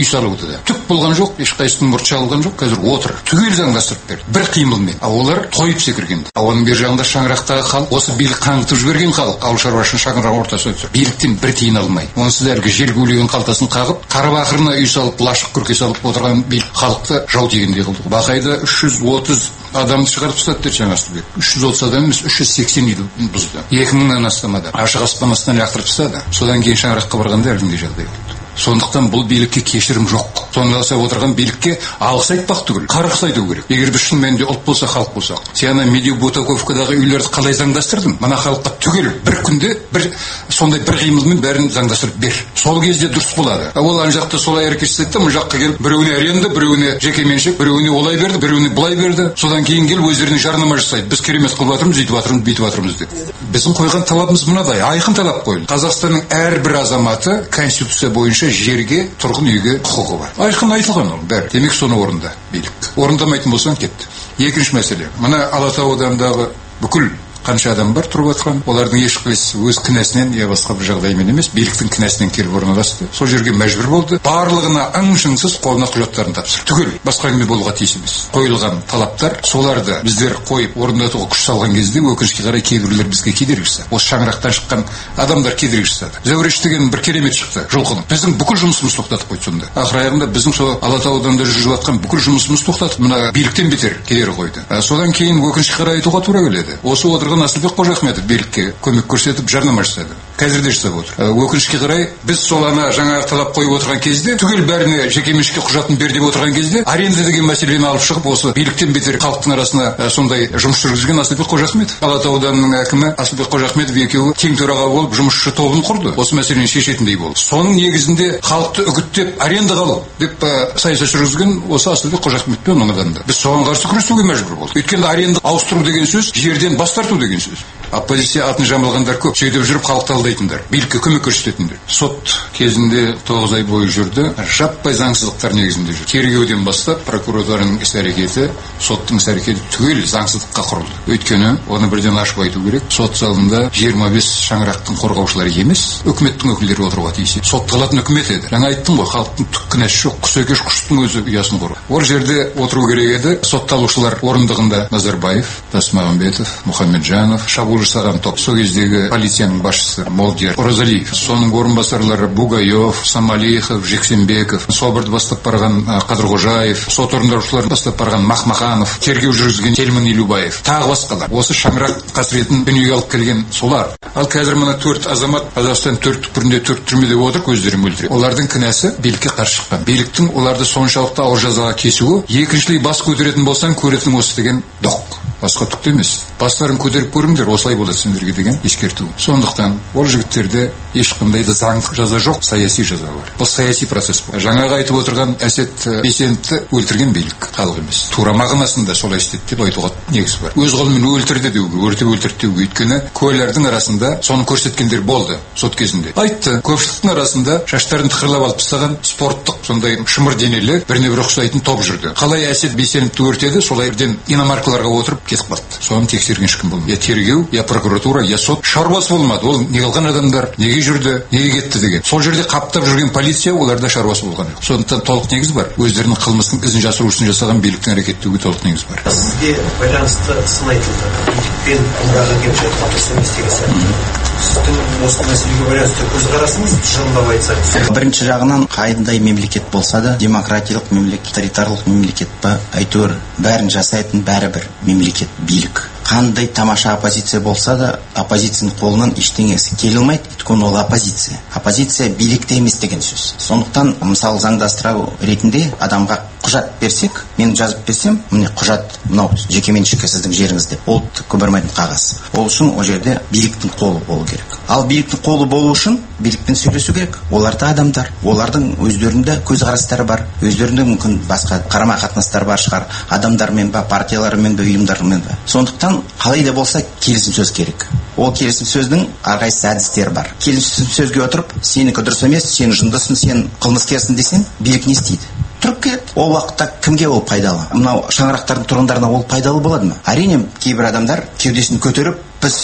салуды да түк болған жоқ, ешқайсының мұрт шалған жоқ, қазір отыр түгел заңдастырып берді бір қимылмен. А олар тойып секіргенді. А оның бер жағында шаңырақтағы халық, осы билік қаңғытып жіберген халық, ауыл шаруашылығын шаңырақ ортасына түсір, биліктен бір тиын алмай, онсыз әлгі жер гулеген қалтасын қағып, қарабақырына үй салып, лашық күрке салып отырған билік халықты жау тигендей қылды. Бақайда үш жүз отыз адамды шығарып тастады деді Жаңасылбек. үш жүз отыз адам емес, үш жүз сексен үйді бұзды. екі мыңнан астам адам ашық аспан астынан лақтырып тастады. Содан кейін шаңыраққа барғанда әлгіндей жағдай болды. Сондықтан бұл билікке кешірім жоқ. Сонда отырған билікке алғыс айтпақ түгіл, қарғыс айту керек. Егер біз шын мәнінде ұлт болса, халық болсақ, сен ана Медеу Бутаковкадағы үйлерді қалай заңдастырдың? Мына халыққа түгел бір күнде бір сондай бір қимылмен бәрін заңдастырып бер. Сол кезде дұрыс болады. Ол ана жақта солай әрекет етті, мына жаққа келіп біреуіне аренда, біреуіне жеке меншік, біреуіне олай берді, біреуіне былай берді. Содан кейін келіп өздеріне жарнама жасайды. Біз керемет қылып жатырмыз, өйтіп жатырмыз, бүйтіп жатырмыз деп. Біздің қойған талабымыз мынадай, айқын талап қойылды. Қазақстанның әрбір азаматы конституция бойынша жерге, тұрғын үйге құқығы бар. Айқын айтылған ол бәрі. Демек соны орында билік. Орындамайтын болсаң кетті. Екінші мәселе. Мына Алатау ауданындағы бүкіл қанша адам бар тұрып жатқан, олардың ешқайсысы өз кінәсінен я басқа бір жағдаймен емес, биліктің кінәсінен келіп орналасты. Сол жерге мәжбүр болды. Барлығына ың-шыңсыз қолына құжаттарын тапсырды. Түгел басқа әңгіме болуға тиіс емес. Қойылған талаптар, соларды біздер қойып орындатуға күш салған кезде өкінішке қарай кейбіреулер бізге кедергі жасады. Осы шаңырақтан шыққан адамдар кедергі жасады. Зәуреш деген бір керемет шықты, Жылқының. Біздің бүкіл жұмысымыз тоқтатып қойды сонда. Ақыр аяғында біздің сол Алатау ауданында жүріп жатқан бүкіл жұмысымыз тоқтатып, мына биліктен бетер кедергі қойды. Содан кейін өкінішке қарай айтуға тура келеді. Осы отырған Асылбек Қожахметов билікке көмек көрсетіп жарнама жасады. Қазір де жасап отыр. Өкінішке қарай біз сол ана жаңа талап қойып отырған кезде, түгел бәріне жеке меншікке құжатын бер деп отырған кезде, аренда деген мәселені алып шығып, осы биліктен бетер халықтың арасына сондай жұмыс жүргізген Асылбек Қожахметов. Алатау ауданының әкімі Асылбек Қожахметов екеуі тең төраға болып жұмысшы тобын құрды. Осы мәселені шешетіндей болды. Соның негізінде халықты үгіттеп аренда қалу деп саясат жүргізген осы Асылбек Қожахметов пен оның адамдары. Біз соған қарсы күресуге мәжбүр болдық. Өйткені аренда ауыстыру деген сөз жерден бас тарту деген сөз. Оппозиция атын жамылғандар көп, сөйтіп жүріп халықты алдайтындар, билікке көмек көрсететіндер. Сот кезінде тоғыз ай бойы жүрді, жаппай заңсыздықтар негізінде жүрді. Тергеуден бастап прокуратураның іс-әрекеті, соттың іс-әрекеті түгел заңсыздыққа құрылды. Өйткені оны бірден ашып айту керек. Сот залында жиырма бес шаңырақтың қорғаушылары емес, үкіметтің өкілдері отыруға тиіс. Сотталатын үкімет еді. Жаңа айттым ғой, халықтың түк кінәсі жоқ. Құсекеш құстың өзі ұясын қорғайды. Ол жерде отыру керек еді. Сотталушылар орындығында Назарбаев, Тасмағамбетов, Мұхамеджанов, шабуыл жасаған топ. Сол кездегі полицияның басшысы Молдияр Оразалиев, соның орынбасарлары Бугаев, Самалихов, Жексенбеков, соборды бастап барған Қадырғожаев, сот орындаушыларын бастап барған Махмаханов, тергеу жүргізген Тельман Илюбаев, тағы басқалар. Осы шаңырақ қасіретін дүниеге алып келген солар. Ал қазір мына төрт азамат Қазақстан төрт түкпірінде төрт түрмеде отыр, көздерін өлтіреді. Олардың кінәсі билікке қарсы шыққан. Биліктің оларды соншалықты ауыр жазаға кесуі, екіншілей бас көтеретін болсаң, көретін осы деген доқ. Басқа түкті емес. Бастарын көтеріп көріңдер, осылай болады сендерге деген ескерту. Сондықтан ол жігіттерде ешқандай да заң жаза жоқ, саяси жаза бар. Бұл саяси процесс бұл. Жаңағы айтып отырған Әсет Бейсеновті өлтірген билік, халық емес. Тура мағынасында солай істеді деп айтуға негіз бар. Өз қолымен өлтірді деуге, өртеп өлтірді деуге, өйткені куәлердің арасында соны көрсеткендер болды сот кезінде. Айтты, көпшіліктің арасында шаштарын тықырлап алып тастаған спорттық сондай шымыр денелі біріне бір ұқсайтын топ жүрді. Қалай Әсет Бейсеновті өртеді, солай бірден иномаркаларға отырып кетіп қалды. Соны тексерген ешкім болмады. Я тергеу, я прокуратура, я сот шаруасы болмады. Ол не қылған адамдар, неге жүрді, неге кетті деген. Сол жерде қаптап жүрген полиция оларда шаруасы болған жоқ. Сондықтан толық негіз бар. Өздерінің қылмыстың ізін жасыру үшін жасаған биліктің әрекеттеуге толық негіз бар. Сізге байланысты сын айтылды. Билікпен ондағы кемшілік дұрыс емес деген сияқты. Сіздің осы мәселеге байланысты көзқарасыңыз шынындап айтсаңыз. Бірінші жағынан қайдай мемлекет болса да, демократиялық мемлекет, авторитарлық мемлекет па, әйтеуір бәрін жасайтын бәрібір мемлекет, билік. Қандай тамаша оппозиция болса да, оппозицияның қолынан ештеңесі келе алмайды, өйткені ол оппозиция. Оппозиция билікте емес деген сөз. Сондықтан, мысалы заңдастыру ретінде адамға құжат берсек, мен жазып берсем, міне құжат, мынау жекеменшікке сіздің жеріңіз деп, ол түкке бармайтын қағаз. Ол үшін ол жерде биліктің қолы болу керек. Ал биліктің қолы болу үшін билікпен сөйлесу керек. Олар да адамдар, олардың өздерінде көзқарастары бар, өздерінде мүмкін басқа қарама қатынастар бар шығар, адамдармен ба, партиялармен ба, ұйымдармен ба. Сондықтан қалай да болса келісім сөз керек. Ол келісім сөздің әрқайсысы әдістері бар. Келісім сөзге отырып, сенікі дұрыс емес, сен жындысың, сен қылмыскерсің десең, билік не істейді? Тұрып келеді. Ол уақытта кімге ол пайдалы? Мынау шаңырақтардың тұрғындарына ол пайдалы болады ма? Әрине, кейбір адамдар кеудесін көтеріп, біз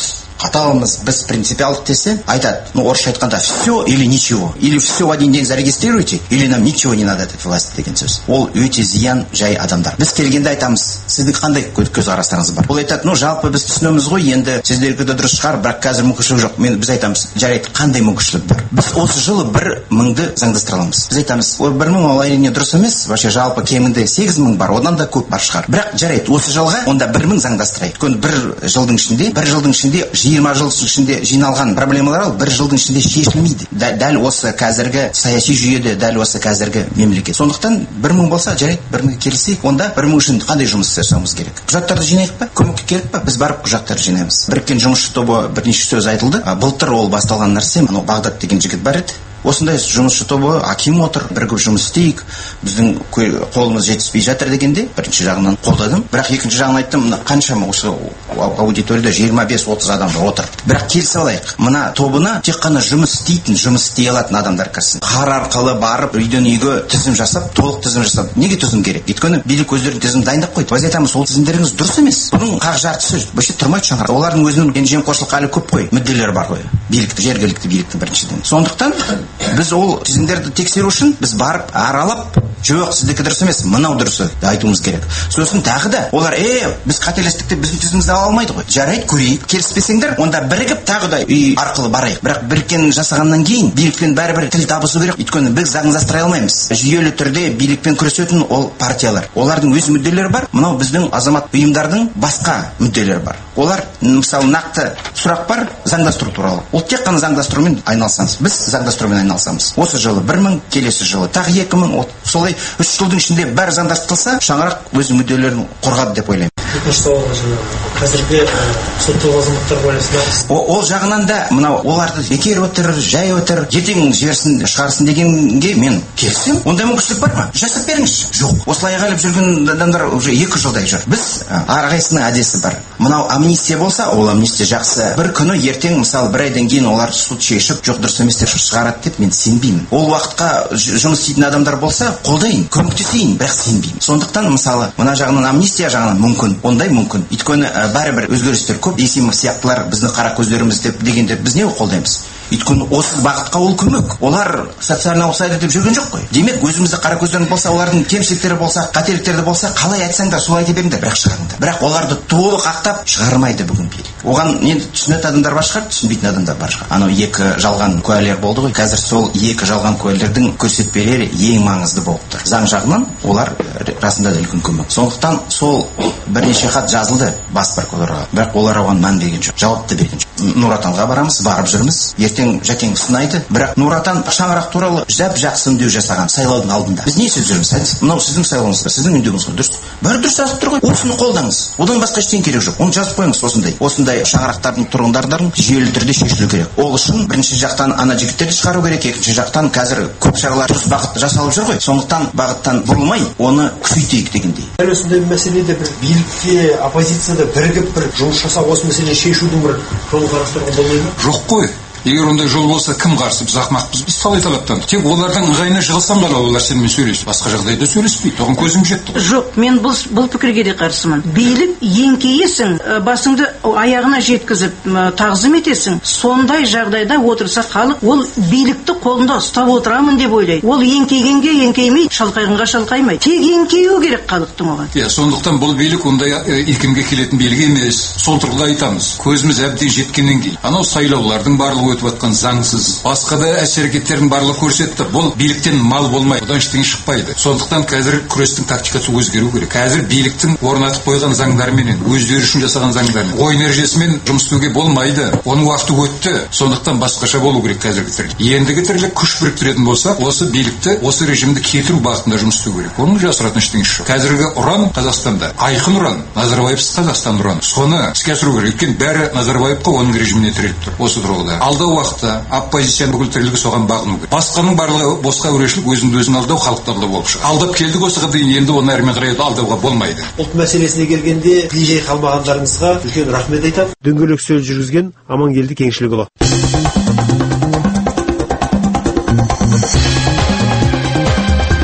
қаталмыз, біз принципиалдық десе, айтады, ну, орысша айтқанда, все или ничего. Или все в один день зарегистрируйте, или нам ничего не надо от власти деген сөз. Ол өте зиян жай адамдар. Біз келгенде айтамыз, сіздің қандай көзқарастарыңыз бар? Ол айтады, ну, жалпы біз түсінеміз ғой, енді сіздерге де дұрыс шығар, бірақ қазір мүмкіншілік жоқ. Мен біз айтамыз, жарайды, қандай мүмкіншілік бар? Біз осы жылы бір мыңды заңдастыра аламыз. Біз айтамыз, ол бір мың ол әрине дұрыс емес, вообще жалпы кемінде сегіз мың бар, одан да көп бар шығар. Бірақ жарайды, осы жылға онда бір мың заңдастырайық. Өйткені бір жылдың ішінде, бір жылдың ішінде, жиырма жыл ішінде жиналған проблемалар бір жылдың ішінде шешілмейді. Дәл осы қазіргі саяси жүйеде, дәл осы қазіргі мемлекет. Сондықтан бір мың болса, жарайды, бір мың келсек, онда бір мың үшін қандай жұмыс жасауымыз керек? Құжаттарды жинайық па? Көмекке керек па? Біз барып құжаттарды жинаймыз. Біріккен жұмысшы тобы бірнеше сөз айтылды. Былтыр ол басталған нәрсе, анау Бағдат деген жігіт бар еді. Осындай жұмысшы тобы Аким отыр, бірігіп жұмыс істейік, біздің қолымыз жетіспей жатыр дегенде бірінші жағынан қолдадым. Бірақ екінші жағынан айттым, қаншама осы аудиторияда жиырма бес отыз адам отыр. Бірақ келісе алайық, мына тобына тек қана жұмыс істейтін, жұмыс істей алатын адамдар кірсін. Қар арқылы барып, үйден үйге тізім жасап, толық тізім жасап. Неге тізім керек? Өйткені билік өздерінің тізімін дайындап қойды. Біз айтамыз, ол тізімдеріңіз дұрыс емес. Бұның қақ жартысы вообще тұрмайды шаңырақ. Олардың өзінің жемқорлыққа әлі көп қой, мүдделері бар ғой. Билікті, жергілікті биліктің біріншіден. Сондықтан біз ол тізімдерді тексеру үшін біз барып аралап, жоқ, сіздікі дұрыс емес, мынау дұрысы айтуымыз керек. Сосын тағы да олар, е, біз қателестік деп біздің тізімімізді ала алмайды ғой. Жарайды, көрейік. Келіспесеңдер, онда бірігіп тағы да үй арқылы барайық. Бірақ біріккен жасағаннан кейін билікпен бәрібір тіл табысу керек. Өйткені біз заңдастыра алмаймыз. Жүйелі түрде билікпен күресетін ол партиялар. Олардың өз мүдделері бар. Мынау біздің азамат ұйымдардың басқа мүдделері бар. Олар, мысалы, нақты сұрақ бар, заңдастыру туралы. Ол тек қана заңдастырумен айналысамыз. Біз заңдастырумен айналысамыз. Осы жылы бір мың, келесі жылы тағы екі мың, солай үш жылдың ішінде бәрі заңдастырылса, шаңырақ өз мүдделерін қорғады деп ойлаймын. Екінші сауалға жаңағы қазіргі сотталған азаматтарға байланысты ол жағынан да мынау оларды бекер отыр, жай отыр, ертең жіберсін, шығарсын дегенге мен келісемін. Ондай мүмкіншілік бар ма? Жасап беріңізші. Жоқ. Осылай айғайлап жүрген адамдар уже екі жылдай жүр. Біз әрқайсысының әдесі бар. Мынау амнистия болса, ол амнистия жақсы. Бір күні ертең, мысалы, бір айдан кейін олар суд шешіп, жоқ, дұрыс емес деп шығарады деп мен сенбеймін. Ол уақытқа жұмыс істейтін адамдар болса, қолдайын, көмектесейін, бірақ сенбеймін. Сондықтан, мысалы, мына жағынан амнистия жағынан мүмкін, ондай мүмкін. Өйткені бәрібір өзгерістер көп. Есімов сияқтылар біздің қара көздеріміз деп дегенде біз не қолдаймыз? Өйткені осы бағытқа ол көмек. Олар социальный аутсайдер деп жүрген жоқ қой. Демек, өзімізде қара көздеріміз болса, олардың кемшіліктері болса, қателіктері болса, қалай айтсаңдар, солай айта беріңдер, бірақ шығарыңдар. Бірақ оларды толық ақтап шығармайды бүгін билік. Оған енді түсінетін адамдар бар шығар, түсінбейтін адамдар бар шығар. Анау екі жалған куәлер болды ғой. Қазір сол екі жалған куәлердің көрсетпелері ең маңызды болып тұр. Заң жағынан олар расында да үлкен көмек. Сондықтан сол бірнеше хат жазылды бас прокурорға, бірақ олар оған мән берген жоқ, жауапты берген жоқ. Нұр Отанға барамыз, барып жүрміз. Ертең жәкең сынайды, бірақ Нұр Отан шаңырақ туралы жап жақсы үндеу жасаған сайлаудың алдында. Біз не сөз жүрміз? Мынау сіздің сайлауыңыз, сіздің үндеуіңіз ғой, дұрыс. Бәрі дұрыс жазып тұр ғой. Осыны қолдаңыз. Одан басқа ештеңе керек жоқ. Оны жазып қойыңыз осындай. Осындай шаңырақтардың тұрғындардың жүйелі түрде шешілу керек. Ол үшін бірінші жақтан ана жігіттерді шығару керек, екінші жақтан қазір көп шаралар дұрыс бағытта жасалып жүр ғой. Сондықтан бағыттан бұрылмай, оны күшейтейік дегендей. Дәл осындай мәселеде бір билікте, оппозицияда бірігіп бір жұмыс жасап осы мәселені шешудің бір жолын қарастыруға болмайды ма? Жоқ қой. Егер ондай жол болса, кім қарсы? Біз ақымақпыз. Біз солай талаптандық. Тек олардың ыңғайына жығылсам ғана олар сенімен сөйлесіп, басқа жағдайда сөйлеспейді. Оған көзім жетті. Жоқ, мен бұл бұл пікірге де қарсымын. Билік еңкейесің, басыңды аяғына жеткізіп тағзым етесің. Сондай жағдайда отырса халық, ол билікті қолында ұстап отырамын деп ойлайды. Ол еңкейгенге еңкеймей, шалқайғанға шалқаймайды. Тек еңкею керек халықтың оған. Иә, сондықтан бұл билік ондай икемге келетін билік емес. Сол тұрғыда айтамыз. Көзіміз әбден жеткеннен кейін. Анау сайлаулардың барлығы өтіп жатқан заңсыз, басқа да әс-әрекеттердің барлығы көрсетті. Бұл биліктен мал болмай, одан ештеңе шықпайды. Сондықтан қазір күрестің тактикасы өзгеру керек. Қазір биліктің орнатып қойған заңдарменен, өздері үшін жасаған заңдармен, ой энергиясымен жұмыс істеуге болмайды. Оның уақыты өтті. Сондықтан басқаша болу керек қазіргі тірлік. Ендігі тірлік күш біріктіретін болса, осы билікті, осы режимді кетіру бағытында жұмыс істеу керек. Оның жасыратын ештеңе жоқ. Қазіргі ұран Қазақстанда айқын ұран, Назарбаевсыз Қазақстан ұраны. Соны іске асыру керек. Өйткені бәрі Назарбаевқа, оның режиміне тіреліп тұр. Осы тұрғыда. Алда уақытта оппозицияның бүкіл тірлігі соған бағыну керек. Басқаның барлығы босқа өрешілік, өзіңді өзің алдау, халықты алдау болып шығады. Алдап келдік осыға дейін, енді оны әрмен қарай алдауға болмайды. Ұлт мәселесіне келгенде бей-жай қалмағандарыңызға үлкен рахмет айтамын. Дөңгелек сөз жүргізген Амангелді Кеңшілікұлы.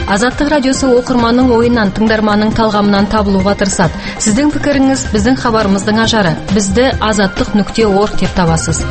Азаттық радиосы оқырманның ойынан, тыңдарманның талғамынан табылуға тырысады. Сіздің пікіріңіз біздің хабарымыздың ажары. Бізді азаттық нүкте орг деп табасыз.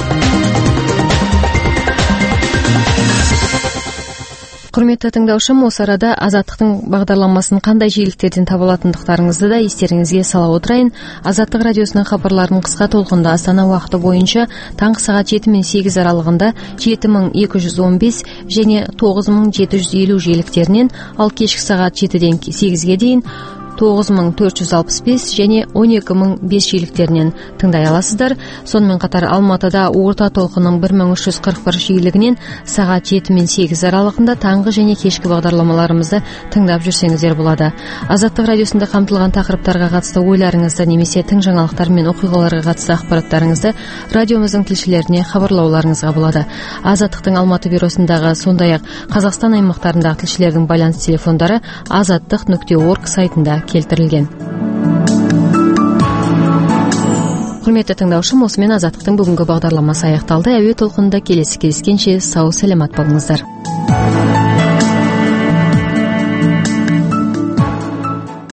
Құрметті тыңдаушым, осы арада Азаттықтың бағдарламасын қандай жиіліктерден таба алатындықтарыңызды да естеріңізге сала отырайын. Азаттық радиосының хабарларын қысқа толқында Астана уақыты бойынша таңғы сағат жеті мен сегіз аралығында жеті мың екі жүз он бес және тоғыз мың жеті жүз елу жиіліктерінен, ал кешкі сағат жетіден сегізге дейін тоғыз мың төрт жүз алпыс бес және он екі мың бес жиіліктерінен тыңдай аласыздар. Сонымен қатар Алматыда орта толқынның бір мың үш жүз қырық бір жиілігінен сағат жеті мен сегіз аралығында таңғы және кешкі бағдарламаларымызды тыңдап жүрсеңіздер болады. Азаттық радиосында қамтылған тақырыптарға қатысты ойларыңызды немесе тың жаңалықтар мен оқиғаларға қатысты ақпараттарыңызды радиомыздың тілшілеріне хабарлауларыңызға болады. Азаттықтың Алматы бюросындағы, сондай-ақ Қазақстан аймақтарындағы тілшілердің байланыс телефондары азаттық нүкте орг сайтында келтірілген. Құрметті тыңдаушым, осымен Азаттықтың бүгінгі бағдарламасы аяқталды. Әуе толқынында келесі кездескенше сау саламат болыңыздар.